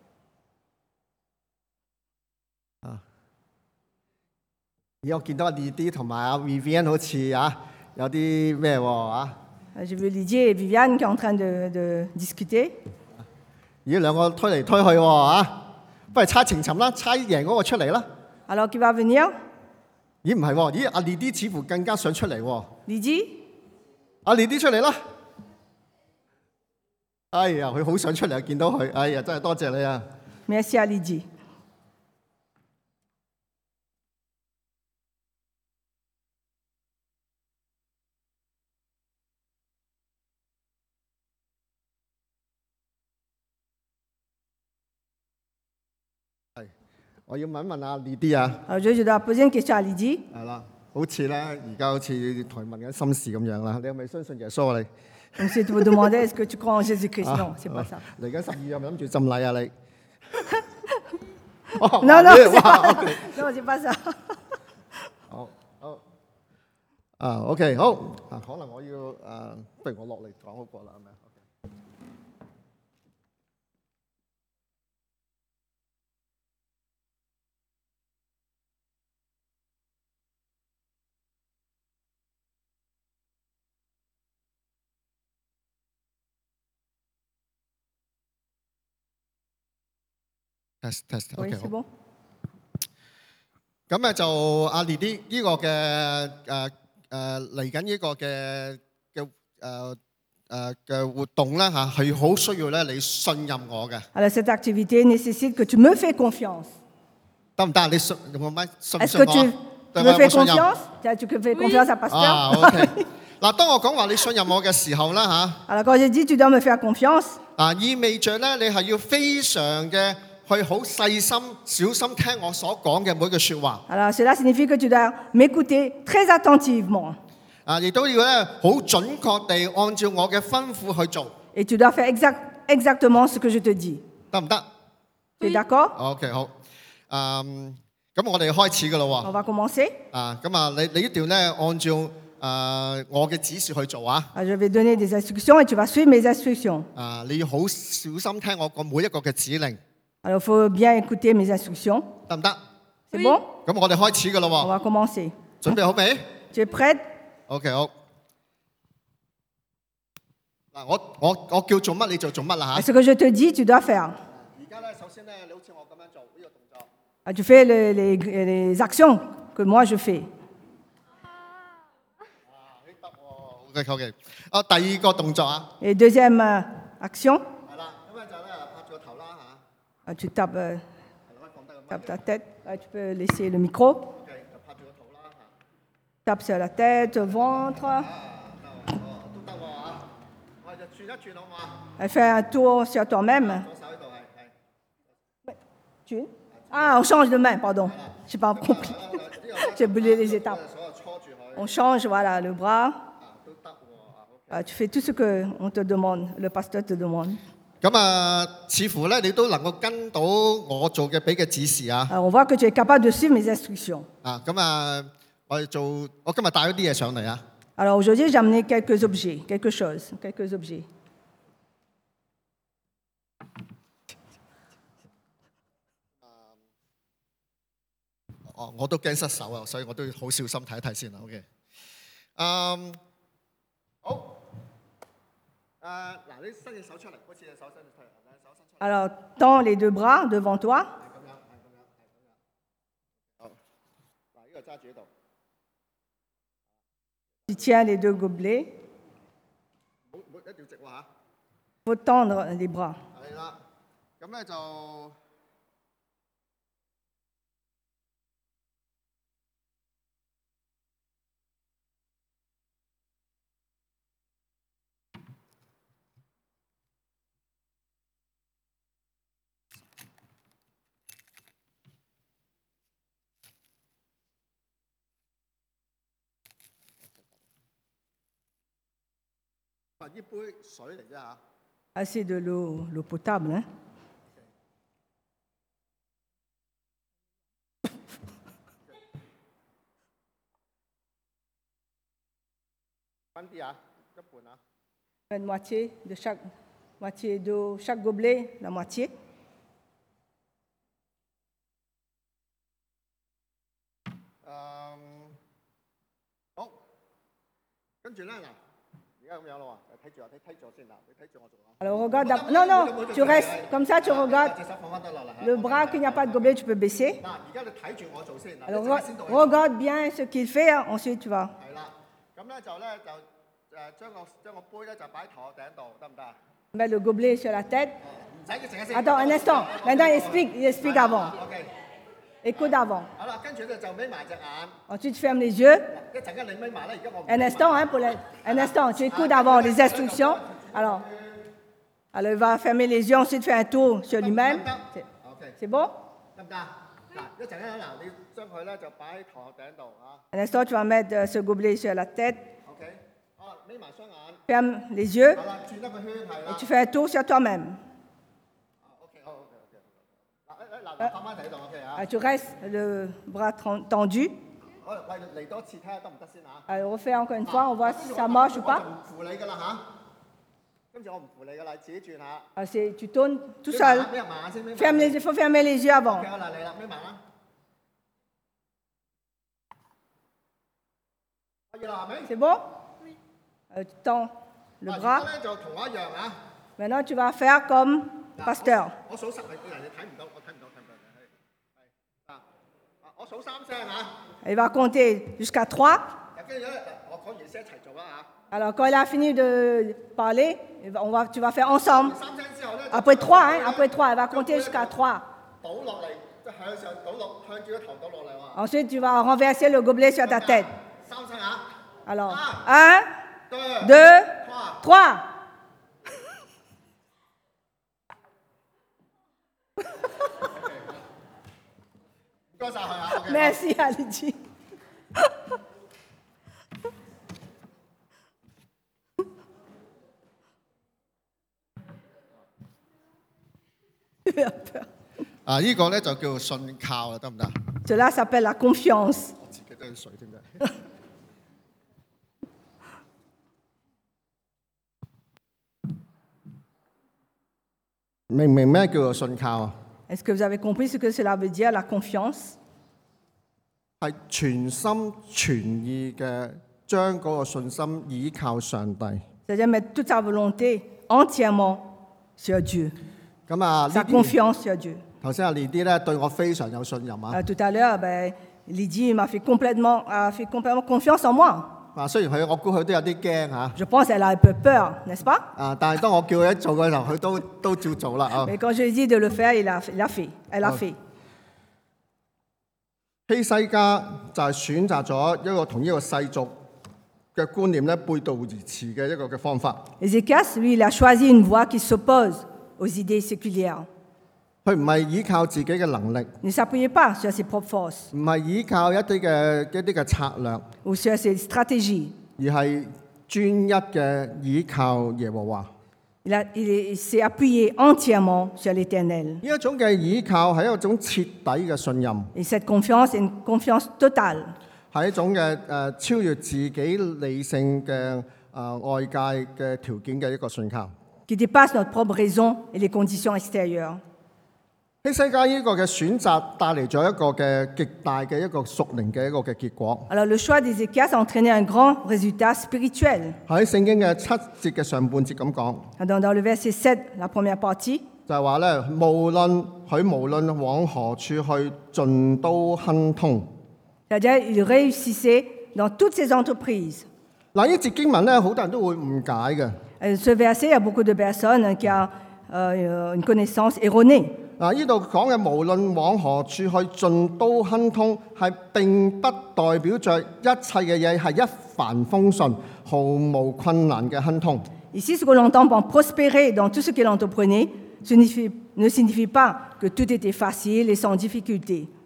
而我見到阿 Lily 同埋阿 Vivian 好似啊有啲咩喎啊？ J'ai vu Lydie et Viviane qui sont en train de discuter. 咦，兩個推嚟推去喎啊！不如猜情尋啦，猜贏嗰個出嚟啦。 Alors, qui va venir? 咦，唔係喎，咦，阿 Lily 似乎更加想出嚟喎。 Lydie? 阿 Lily 出嚟啦！哎呀，佢好想出嚟啊！見到佢，哎呀，真係多謝你啊！ Merci à Lydie. 我要問一問阿 Lily 啊， Alors, je dois poser une question à Lydie. 係啦，好似咧而家好似同佢問緊心事咁樣啦。你係咪相信耶穌啊？你 Donc, si tu me demandais, est-ce que tu crois en Jésus-Christ? Non, c'est pas ça. 嚟緊12月係咪諗住浸禮啊？你 Non, non, c'est 哇 pas, ，OK， non, c'est pas ça. 好，OK， 好啊，可能我要不如我落嚟講好過啦，係咪？ test Oui, OK c'est bon. 咁就阿 Lily 呢個嘅嚟緊呢個嘅活動咧嚇，係好需要咧你信任我嘅， Alors, cette activité nécessite que tu me fais confiance. 得唔得？你信我咪信唔 Est-ce 信 que 我啊？ tu 對 me 我有 fais 冇信任？ confiance? Tu fais confiance à Pasteur? 啊 OK。嗱，當我講話你信任我嘅時候啦嚇， Alors, quand j'ai dit tu dois me faire confiance, 意味着咧你係要非常嘅去好細心、小心聽我所講嘅每句説話。 alors cela signifie que tu dois m'écouter très attentivement. 亦都要咧好準確地按照我嘅吩咐去做， Et tu dois faire exactement ce que je te dis. 得唔得 Tu es d'accord? ？OK 好，咁我哋開始噶啦 On 喎。 va commencer. 你一定要咧按照我嘅指示去做啊。 Alors, je vais donner des instructions et tu vas suivre mes instructions. 你要好小心聽我個每一個嘅指令， Alors, il faut bien écouter mes instructions. 得唔得？ C'est bon? 咁我哋開始噶啦 On 喎， va commencer. 準備好未 Tu es prête? ？OK 好。嗱，我叫做乜你就做乜啦 Et 嚇。 ce que je te dis, tu dois faire. 而家咧，首先咧，你好似我咁樣做呢個動作。 Alors, tu fais les actions que moi je fais. OK，第二個動作啊， Et deuxième action, 係啦，咁咧就咧拍住個頭啦嚇。 tu tapes ta tête. Tu peux laisser le micro. OK，就拍住個頭啦嚇。 Tape sur la tête, ventre. 都得喎嚇。我哋就轉一轉好嘛？ Fais un tour sur toi-même. 左手呢度係。 Tu? Ah, on change de main, pardon. Je n'ai pas compris. J'ai brûlé les étapes. 所有搓住佢 On change, voilà, le bras. 都得喎。 Tu fais tout ce qu'on te demande, le pasteur te demande. 似乎咧你都能夠跟到我做嘅俾嘅指示啊。 Alors, on voit que tu es capable de suivre mes instructions. 我今日帶咗啲嘢上嚟啊。 Alors, aujourd'hui, j'ai amené quelques objets, quelques objets. 我都驚失手啊，所以我都要好小心睇一睇先啦。OK，好。你伸隻手出嚟，好似隻手伸出嚟，手伸出嚟。 Alors, tends les deux bras devant toi. 咁樣。好，呢個揸住呢度。 Tu tiens les deux gobelets. 一定要直喎嚇。 Il faut tendre les bras. 係啦，咁咧就。 呢杯水嚟啫嚇。 Ah, c'est de l'eau potable. Hein? 分啲啊，一半啊。 Une moitié d'eau, chaque gobelet, la moitié. 好，跟住咧嗱，而家咁樣咯喎，睇住我睇住先嗱，你睇住我做啊。 Alors regarde, non, tu restes comme ça, tu regardes le bras qu'il n'y a pas de gobelet, tu peux baisser. 嗱，而家你睇住我做先。 Alors regarde bien ce qu'il fait, ensuite tu vas. 係啦，咁咧就將個杯咧就擺喺頭殼頂度，得唔得啊？ Mettre le gobelet sur la tête. 唔使一陣間先。 Attends un instant. Maintenant, il explique avant. OK。 Écoute avant. 好啦，跟住咧就眯埋隻眼。 Ensuite, tu fermes les yeux. 一陣間你眯埋咧，而家我唔。 Un instant, hein, un instant. Tu écoutes avant les instructions. Alors, il va fermer les yeux, ensuite faire un tour sur lui-même. C'est bon? 得唔得？嗱，一陣間嗱，你將佢咧就擺喺頭殼頂度啊。 Un instant, tu vas mettre ce gobelet sur la tête. OK。好，眯埋雙眼。 Ferme les yeux. 好啦，轉得個圈係啦。 Et tu fais un tour sur toi-même. OK， 好 OK。嗱，放翻喺度 OK 啊。 Tu restes le bras tendu. 好，嚟多次睇下得唔得先啊。 Alors, refais encore une fois, on voit si ça marche ou 我 pas. 就唔扶你㗎啦嚇。跟住我唔扶你㗎啦，自己轉下。 Alors, tu tournes tout seul. 眯埋眼先，眯埋眼。 Il faut fermer les yeux avant. OK， 好啦，嚟啦，眯埋啦。可以啦，係咪？ C'est bon? Tu tends le 而 bras. 家咧就同我一樣啊。 Maintenant, tu vas faire comme pasteur. 我數10你睇唔到，我睇唔到。係我數3聲啊。 Il va compter jusqu'à 3. 跟住咧，我講完先一齊做啦嚇。 Alors, quand il a fini de parler, tu vas faire ensemble. 3聲之後咧， Après 3, hein, après 3, elle va compter jusqu'à 3. 倒落嚟，即係向上倒落，向住個頭倒落嚟喎。 Ensuite, tu vas renverser le gobelet sur ta tête. 3聲啊。 Alors, 1, 2, 3. Merci, Alidji. Tu as peur. 啊，呢個咧就叫做信靠啦，得唔得？ Cela s'appelle la confiance. 我自己都要水添啫。明唔明咩叫做信靠啊？ Est-ce que vous avez compris ce que cela veut dire, la confiance? 係全心全意嘅將嗰個信心倚靠上帝。 C'est-à-dire mettre toute sa volonté entièrement sur Dieu, 咁啊， sa confiance sur Dieu. 頭先阿列啲咧對我非常有信任啊！ Tout à l'heure, Lydie m'a fait complètement confiance en moi. 啊，雖然我估佢都有啲驚嚇。 Je pense qu'elle a un peu peur, n'est-ce pas? 啊，但係當我叫佢一做嘅時候，佢都照做啦啊！ Mais quand je lui ai dit de le faire, il a fait. Elle a fait. 希西家就係選擇咗一個同呢個世俗嘅觀念咧背道而馳嘅一個嘅方法。 Ézéchias, lui, il a choisi une voie qui s'oppose aux idées séculières. 佢唔係依靠自己嘅能力， Ne s'appuyez pas sur ses propres forces 唔係依靠一啲嘅策略， ou sur ses stratégies. 而係專一嘅依靠耶和華。 Il s'est appuyé entièrement sur l'Éternel. 呢一種嘅依靠係一種徹底嘅信任， Et cette confiance est une confiance totale. 係一種嘅超越自己理性嘅外界嘅條件嘅一個信靠。 Qui dépasse notre propre raison et les conditions extérieures. 希西家呢個嘅選擇帶嚟咗一個嘅極大嘅一個屬靈嘅一個嘅結果。 Alors le choix d'Ézéchias a entraîné un grand résultat spirituel. 喺聖經嘅7節嘅上半節咁講， Dans le verset 7, la première partie, 就係話咧，無論往何處去，盡都亨通。 c'est-à-dire il réussissait dans toutes ses entreprises. 嗱，呢節經文咧，好多人都會誤解嘅。 Ce verset, il y a beaucoup de personnes qui ont une connaissance erronée. 嗱，呢度講嘅無論往何處去，盡都亨通，係並不代表着一切嘅嘢係一帆風順、毫無困難嘅亨通。 Ici, ce que l'on entend par prospérer dans tout ce qu'il entreprenait ne signifie pas que tout était facile et sans difficulté.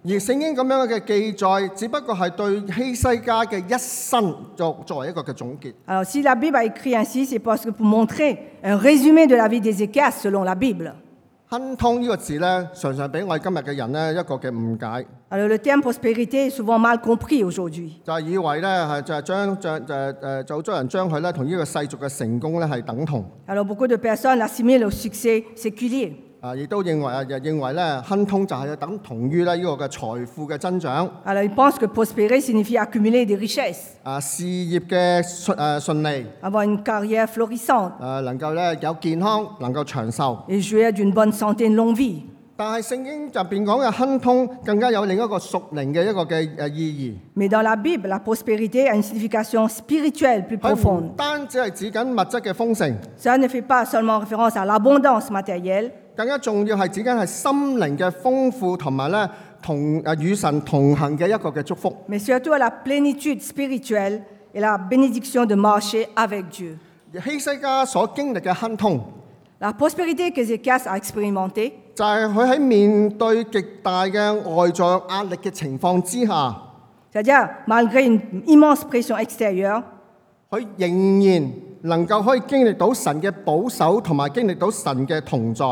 而聖經咁樣嘅記載，只不過係對希西家嘅一生作為一個嘅總結。 Alors, si la Bible a écrit ainsi, c'est parce que pour montrer un résumé de la vie d'Ézéchias selon la Bible. 亨通呢個字咧，常常俾我哋今日嘅人咧一個嘅誤解。 Alors, le terme prospérité est souvent mal compris aujourd'hui. 就係以為咧係就係就好多人將佢咧同呢個世俗嘅成功咧係等同。 Alors, beaucoup de personnes l'assimilent au succès séculier. 亦都認為咧亨通就係等同於咧呢個嘅財富嘅增長。 Alors, ils pensent que prospérer signifie accumuler des richesses, 事業嘅順利。 avoir une carrière florissante 能夠咧有健康，能夠長壽。 et jouir d'une bonne santé, une longue vie. 但係聖經入邊講嘅亨通更加有另一個屬靈嘅一個嘅意義。 Mais dans la Bible, la prospérité a une signification spirituelle plus 佢唔 profonde. 單止係指緊物質嘅豐盛， Ça ne fait pas seulement référence à l'abondance matérielle, 更加重要係指緊係心靈嘅豐富同埋咧與神同行嘅一個嘅祝福。 mais surtout à la plénitude spirituelle et la bénédiction de marcher avec Dieu. 希西家所經歷嘅亨通， La prospérité qu'Ézéchias a expérimentée, 就係佢喺面對極大嘅外在壓力嘅情況之下， c'est-à-dire malgré une immense pression extérieure, 佢仍然能夠可以經歷到神嘅保守同埋經歷到神嘅同在。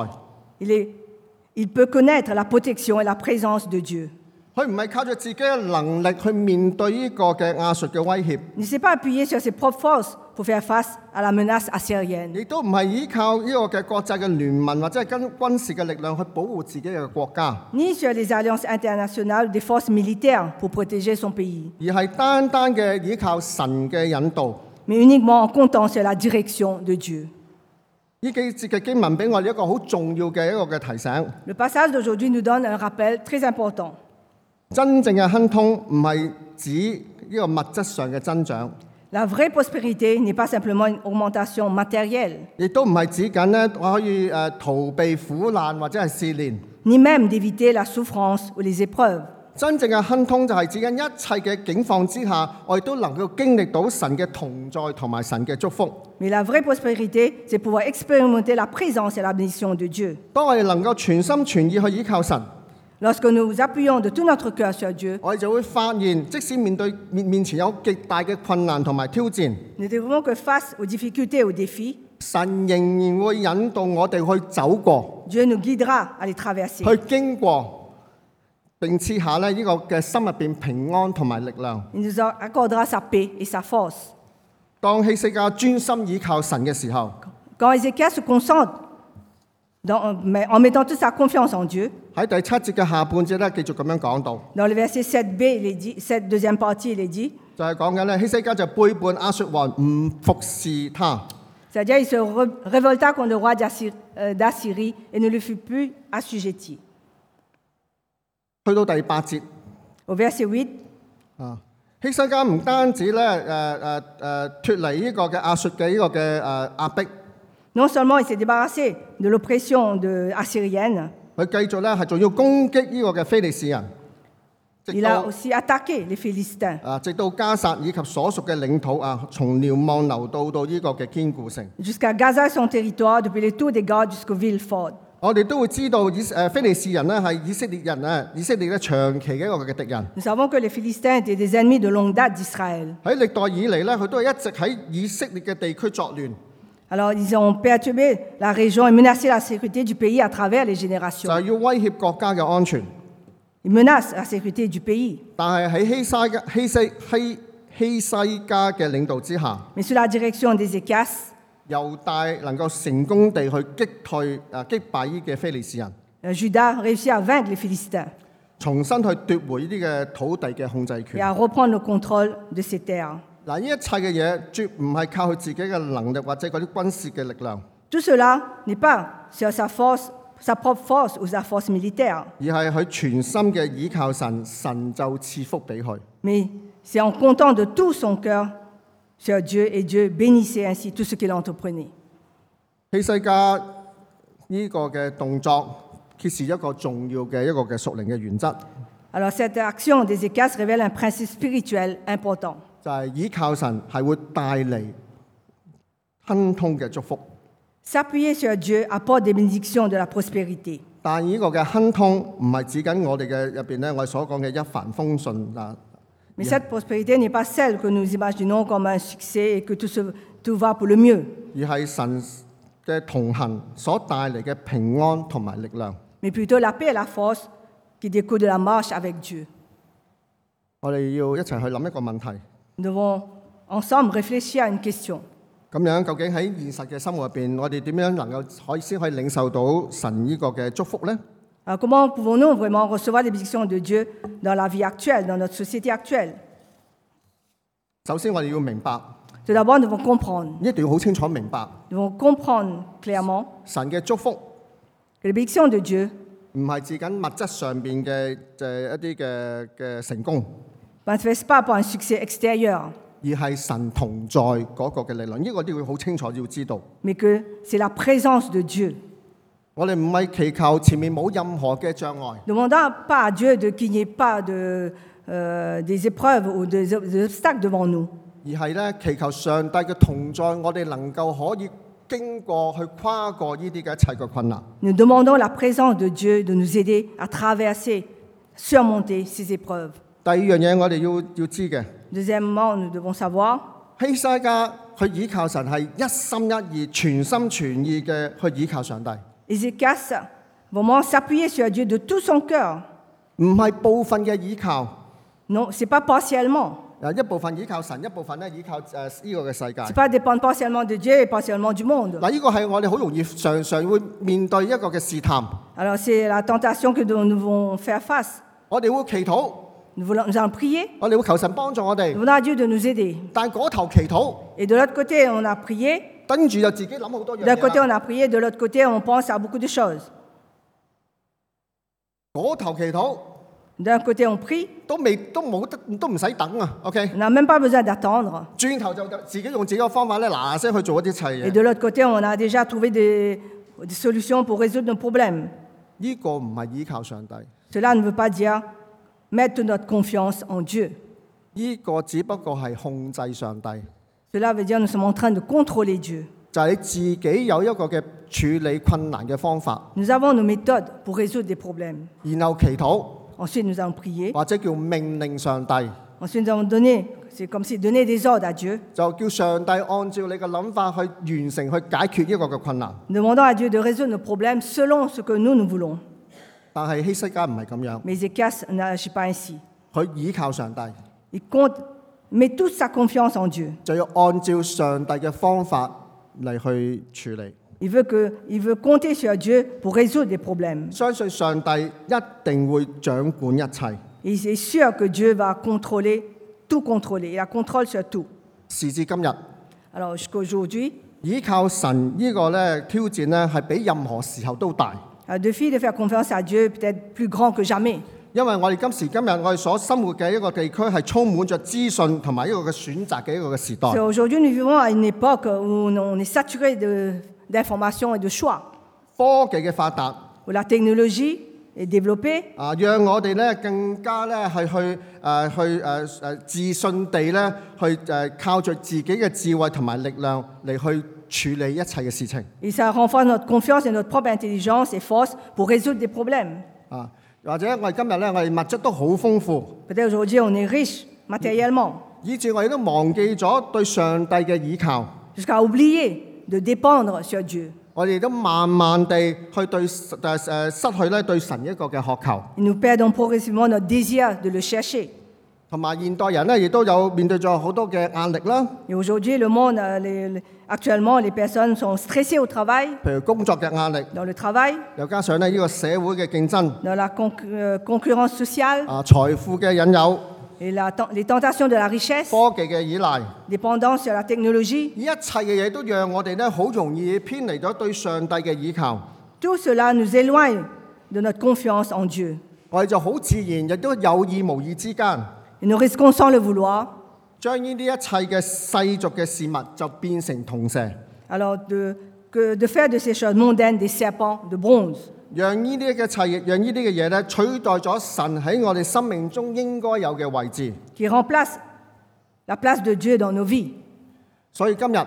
il peut connaître la protection et la présence de Dieu. 佢唔係靠住自己嘅能力去面對呢個嘅亞述嘅威脅， Il ne s'est pas appuyé sur ses propres forces pour faire face à la menace assyrienne. 亦都唔係依靠呢個嘅國際嘅聯盟或者係跟軍事嘅力量去保護自己嘅國家， Ni sur les alliances internationales des forces militaires pour protéger son pays, 而係單單嘅依靠神嘅引導。 mais uniquement en comptant sur la direction de Dieu. 呢幾節嘅經文俾我哋一個好重要嘅一個嘅提醒。 Le passage d'aujourd'hui nous donne un rappel très important. 真正嘅亨通唔係指呢個物質上嘅增長， La vraie prospérité n'est pas simplement une augmentation matérielle, 亦都唔係指緊咧可以逃避苦難或者係試煉。 ni même d'éviter la souffrance ou les épreuves. 真正嘅亨通就係指緊一切嘅境況之下，我哋都能夠經歷到神嘅同在同埋神嘅祝福。 Mais la vraie prospérité, c'est pouvoir expérimenter la présence et la bénédiction de Dieu. 當我哋能夠全心全意去依靠神， Lorsque nous nous appuyons de tout notre cœur sur Dieu, 我哋就會發現，即使面前有極大嘅困難同埋挑戰， nous ne devons que face aux difficultés et aux défis, 神仍然會引導我哋去走過， Dieu nous guidera à les traverser. 去經過。並賜下呢個嘅心入邊平安同埋力量。 Il nous accordera sa paix et sa force. 當希西家專心倚靠神嘅時候， Quand Ézéchias se concentre en mettant toute sa confiance en Dieu, 喺第7節嘅下半節咧，繼續咁樣講到， dans le verset 7b, il est dit, cette deuxième partie, il est dit, 就係講緊咧希西家就背叛亞述王，唔服侍他。 c'est-à-dire il se révolta contre le roi d'Assyrie et ne lui fut plus assujetti. 去到第8節， Au verset 8, 希西家唔單止咧脱離呢個嘅亞述嘅呢個嘅壓迫， non seulement il s'est débarrassé de l'oppression assyrienne, 佢繼續咧係仲要攻擊呢個嘅非利士人， il a aussi attaqué les Philistins 直到加撒以及所屬嘅領土從瞭望樓到呢個嘅堅固城。 jusqu'à Gaza et son territoire, depuis les tours des gardes jusqu'aux villes fortes. 我哋都會知道非利士人咧係以色列人以色列咧長期嘅一個嘅敵人。 Nous savons que les Philistins étaient des ennemis de longue date d'Israël. 喺歷代以嚟咧，佢都係一直喺以色列嘅地區作亂， Alors, ils ont perturbé la région et menacé la sécurité du pays à travers les 就 générations. 係要威脅國家嘅安全。 Ils menacent la sécurité du pays. 但係喺希西家嘅領導之下， Mais sous la direction d'Ézéchias, 猶大能夠成功地去擊敗呢嘅非利士人， Juda réussit à vaincre les Philistins 重新去奪回呢啲嘅土地嘅控制 et 權。 à reprendre le contrôle de ces terres. 嗱，呢一切嘅嘢絕唔係靠佢自己嘅能力或者嗰啲軍事嘅力量， Tout cela n'est pas sur sa propre force ou sa force militaire, 而係佢全心嘅倚靠神，神就賜福俾佢。 mais c'est en comptant de tout son cœur sur Dieu et Dieu bénissait ainsi tout ce qu'il entreprenait. 希西家呢個嘅動作揭示一個重要嘅一個嘅屬靈嘅原則， Alors cette action d'Ézéchias révèle un principe spirituel important. 就係倚靠神係會帶嚟亨通嘅祝福。 S'appuyer sur Dieu apporte des bénédictions de la prospérité. 但呢個嘅亨通唔係指緊我哋嘅入邊咧，我哋所講嘅一帆風順啊。 Mais cette prospérité n'est pas celle que nous imaginons comme un succès et que tout va pour le mieux. 而係神嘅同行所帶嚟嘅平安同埋力量。 Mais plutôt la paix et la force qui découlent de la marche avec Dieu. 我哋要一齊去諗一個問題。 Nous devons ensemble réfléchir à une question. 咁樣究竟喺現實嘅生活入邊，我哋點樣能夠先可以領受到神呢個嘅祝福呢？ Alors, comment pouvons-nous vraiment recevoir les bénédictions de Dieu dans la vie actuelle, dans notre société actuelle? 首先，我哋要明白， Tout d'abord, nous devons comprendre. 一定要好清楚明白， Nous devons comprendre clairement 神嘅祝福 que les bénédictions de Dieu 唔係指緊物質上邊嘅一啲嘅成功， ne manifestent pas par un succès extérieur, 而係神同在嗰個嘅力量。呢個都要好清楚要知道。 mais que c'est la présence de Dieu. 我哋唔係祈求前面冇任何嘅障礙， Ne demandons pas à Dieu qu'il n'y ait pas des épreuves ou des obstacles devant nous, 而係咧祈求上帝嘅同在，我哋能夠可以經過去跨過呢啲嘅一切嘅困難。 nous demandons la présence de Dieu de nous aider à traverser, surmonter ces épreuves. 第二樣嘢我哋要知嘅， Deuxièmement, nous devons savoir 希西家去倚靠神係一心一意、全心全意嘅去倚靠上帝， Ézéchias vraiment s'appuyer sur Dieu de tout son cœur. 唔係部分嘅倚靠。 Non, ce n'est pas partiellement. 一部分倚靠神，一部分咧倚靠呢個嘅世界。 Ce n'est pas dépendre partiellement de Dieu et partiellement du monde. 嗱，呢個係我哋好容易常常會面對一個嘅試探。 Alors c'est la tentation que nous devons faire face. 我哋會祈禱， Nous allons prier, 我哋會求神幫助我哋 nous，demandons à Dieu de nous aider. 但嗰頭祈禱， Et de l'autre côté, on a prié. 跟住就自己諗好多樣 D'un côté, 嘢啦。 on a prié. De l'autre côté, on pense à beaucoup de choses. 嗰頭祈禱 D'un côté, on prie. 都冇得，都唔使等啊。OK， On n'a même pas besoin d'attendre. 轉頭就自己用自己嘅方法咧，嗱嗱聲去做一啲一切 Et 嘢。 de l'autre côté, on a déjà trouvé des solutions pour résoudre nos problèmes. 呢個唔係依靠上帝， Cela ne veut pas dire mettre toute notre confiance en Dieu. 呢個只不過係控制上帝， Cela veut dire nous sommes en train de contrôler Dieu. 就係你自己有一個嘅處理困難嘅方法， Nous avons nos méthodes pour résoudre des problèmes. 然後祈禱 Ensuite, nous allons prier. 或者叫命令上帝， Ensuite, nous allons donner, c'est comme si donner des ordres à Dieu. 就叫上帝按照你嘅諗法去完成去解決呢個嘅困難。 Demandons à Dieu de résoudre nos problèmes selon ce que nous voulons. 但係希西家唔係咁樣， Mais Ézéchias n'agit pas ainsi. 佢倚靠上帝， Il met toute sa confiance en Dieu. 就要按照上帝嘅方法嚟去處理。 Il veut compter sur Dieu pour résoudre des problèmes. 相信上帝一定會掌管一切。 Et il est sûr que Dieu va tout contrôler. Il a contrôle sur tout. 時至今日， Alors jusqu'aujourd'hui, 倚靠神呢個咧挑戰咧係比任何時候都大， le défi de faire confiance à Dieu est peut-être plus grand que jamais. 因為我哋今時今日我哋所生活嘅一個地區係充滿着資訊同埋一個嘅選擇嘅一個嘅時代。 Aujourd'hui, nous vivons à une époque où on est saturé d'informations et de choix. 科技嘅發達 Où la technologie est développée 啊，讓我哋咧更加咧係自信地咧去靠着自己嘅智慧同埋力量嚟去處理一切嘅事情 et ça renforce notre confiance et notre propre intelligence et force pour résoudre des problèmes. 啊，或者我哋今日咧我哋物質都好豐富， Peut-être aujourd'hui, on est riche matériellement, 以致我哋都忘記咗對上帝嘅倚靠。 jusqu'à oublier de dépendre sur Dieu. 我哋都慢慢地去失去咧對神一個嘅渴求， Et nous perdons progressivement notre désir de le chercher. 同埋現代人咧亦都有面對咗好多嘅壓力啦， Et aujourd'hui, le monde, actuellement, les personnes sont stressées au travail, 譬如工作嘅壓力， dans le travail, 又加上咧呢個社會嘅競爭 dans la concurrence sociale, 啊、財富嘅引誘、 et les tentations de la richesse, 科技嘅依賴， dépendance sur la technologie. 呢一切嘅嘢都讓我哋咧好容易偏離咗對上帝嘅倚靠， Tout cela nous éloigne de notre confiance en Dieu. 我哋就好自然亦都有意無意之間， Et nous risquons sans le vouloir, 將呢啲一切嘅世俗嘅事物就變成銅蛇， alors de faire de ces choses mondaines des serpents de bronze, 讓呢啲嘅讓呢啲嘅嘢咧取代咗神喺我哋生命中應該有嘅位置。 qui remplacent la place de Dieu dans nos vies. 所以今日 C'est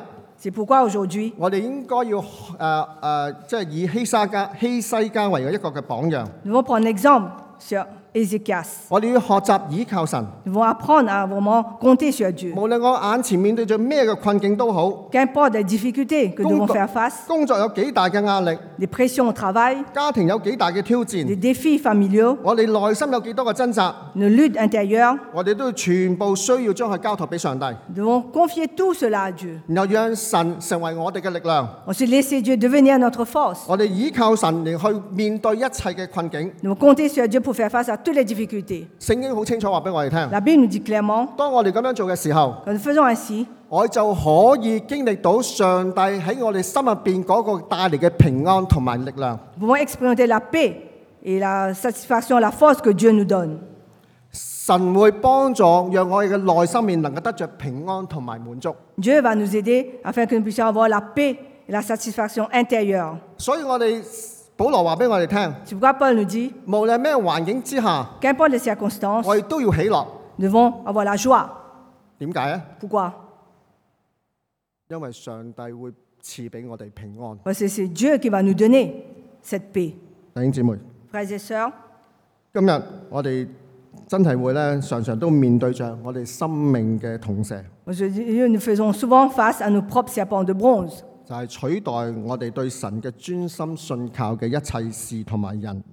C'est pourquoi aujourd'hui, 我哋應該要即係以希西家為一個嘅榜樣。 nous devons prendre l'exemple sur Ézéchias. 我哋要學習倚靠神， Nous devons apprendre à vraiment compter sur Dieu. 無論我眼前面對住咩嘅困境都好， Qu'importe les difficultés que nous devons faire face, 工作有幾大嘅壓力， les pressions au travail, 家庭有幾大嘅挑 les 戰， défis familiaux, 我哋內心有幾多嘅掙扎， nos luttes intérieures, 我哋都全部需要將佢交託俾上帝， nous devons confier tout cela à Dieu. 然後讓神成為我哋嘅力量。 Ensuite, laisser Dieu devenir notre force. 我哋倚靠神嚟去面對一切嘅困境。 Nous devons compter sur Dieu pour faire face à toutes les difficultés. 聖經好清楚話俾我哋聽， La Bible nous dit clairement, 當我哋咁樣做嘅時候， quand nous faisons ainsi, 我就可以經歷到上帝喺我哋心入邊嗰個帶嚟嘅平安同埋力量。 nous pouvons expérimenter la paix et la satisfaction, la force que Dieu nous donne. 神會幫助讓我哋嘅內心面能夠得着平安同埋滿足。 Dieu va nous aider afin que nous puissions avoir la paix et la satisfaction intérieure. 所以我哋保羅話俾我哋聽， C'est pourquoi Paul nous dit, 無論咩環境之下， qu'importe les circonstances, 我哋都要喜樂。 nous devons avoir la joie. 點解啊？ Pourquoi? 因為上帝會賜俾我哋平安。 Parce que c'est Dieu qui va nous donner cette paix. 弟兄姊妹， Frères et sœurs, 今日我哋真係會咧，常常都面對着我哋生命嘅銅蛇， aujourd'hui, nous faisons souvent face à nos propres serpents de bronze. 就係取代我哋對神嘅專心信靠嘅一切事同埋人。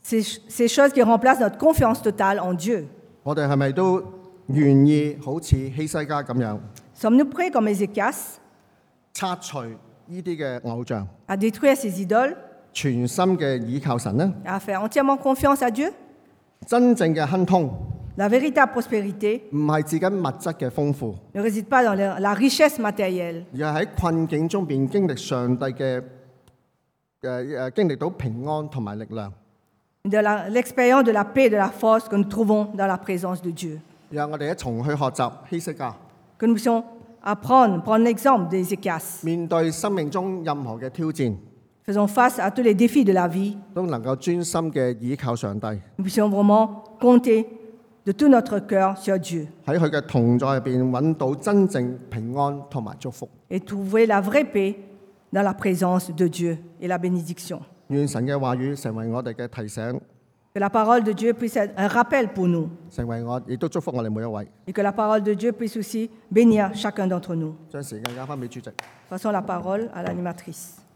Ces choses qui remplacent notre confiance totale en Dieu. 我哋係咪都願意好似希西家咁樣 Sommes-nous prêts, comme Ézéchias, 拆除呢啲嘅偶像， à détruire ces idoles, 全心嘅倚靠神呢？ à faire entièrement confiance à Dieu? 真正嘅亨通 La véritable prospérité 唔係指緊物質嘅豐富， ne réside pas dans la richesse matérielle, 而係喺困境中邊經歷上帝嘅經歷到平安同埋力量。 de l'expérience de la paix et de la force que nous trouvons dans la présence de Dieu. 讓我哋一同去學習希西家， Que nous puissions apprendre, prendre l'exemple d'Ézéchias. 面對生命中任何嘅挑戰， Faisons face à tous les défis de la vie. 都能夠專心嘅倚靠上帝， Nous puissions vraiment compter de tout notre cœur sur Dieu 喺佢嘅同在入邊揾到真正平安同埋祝福。 et trouver la vraie paix dans la présence de Dieu et la bénédiction. 願神嘅話語成為我哋嘅提醒， Que la parole de Dieu puisse être un rappel pour nous 成為我亦都祝福我哋每一位。 et que la parole de Dieu puisse aussi bénir chacun d'entre nous. 將時間交翻俾主席。 Passons la parole à l'animatrice.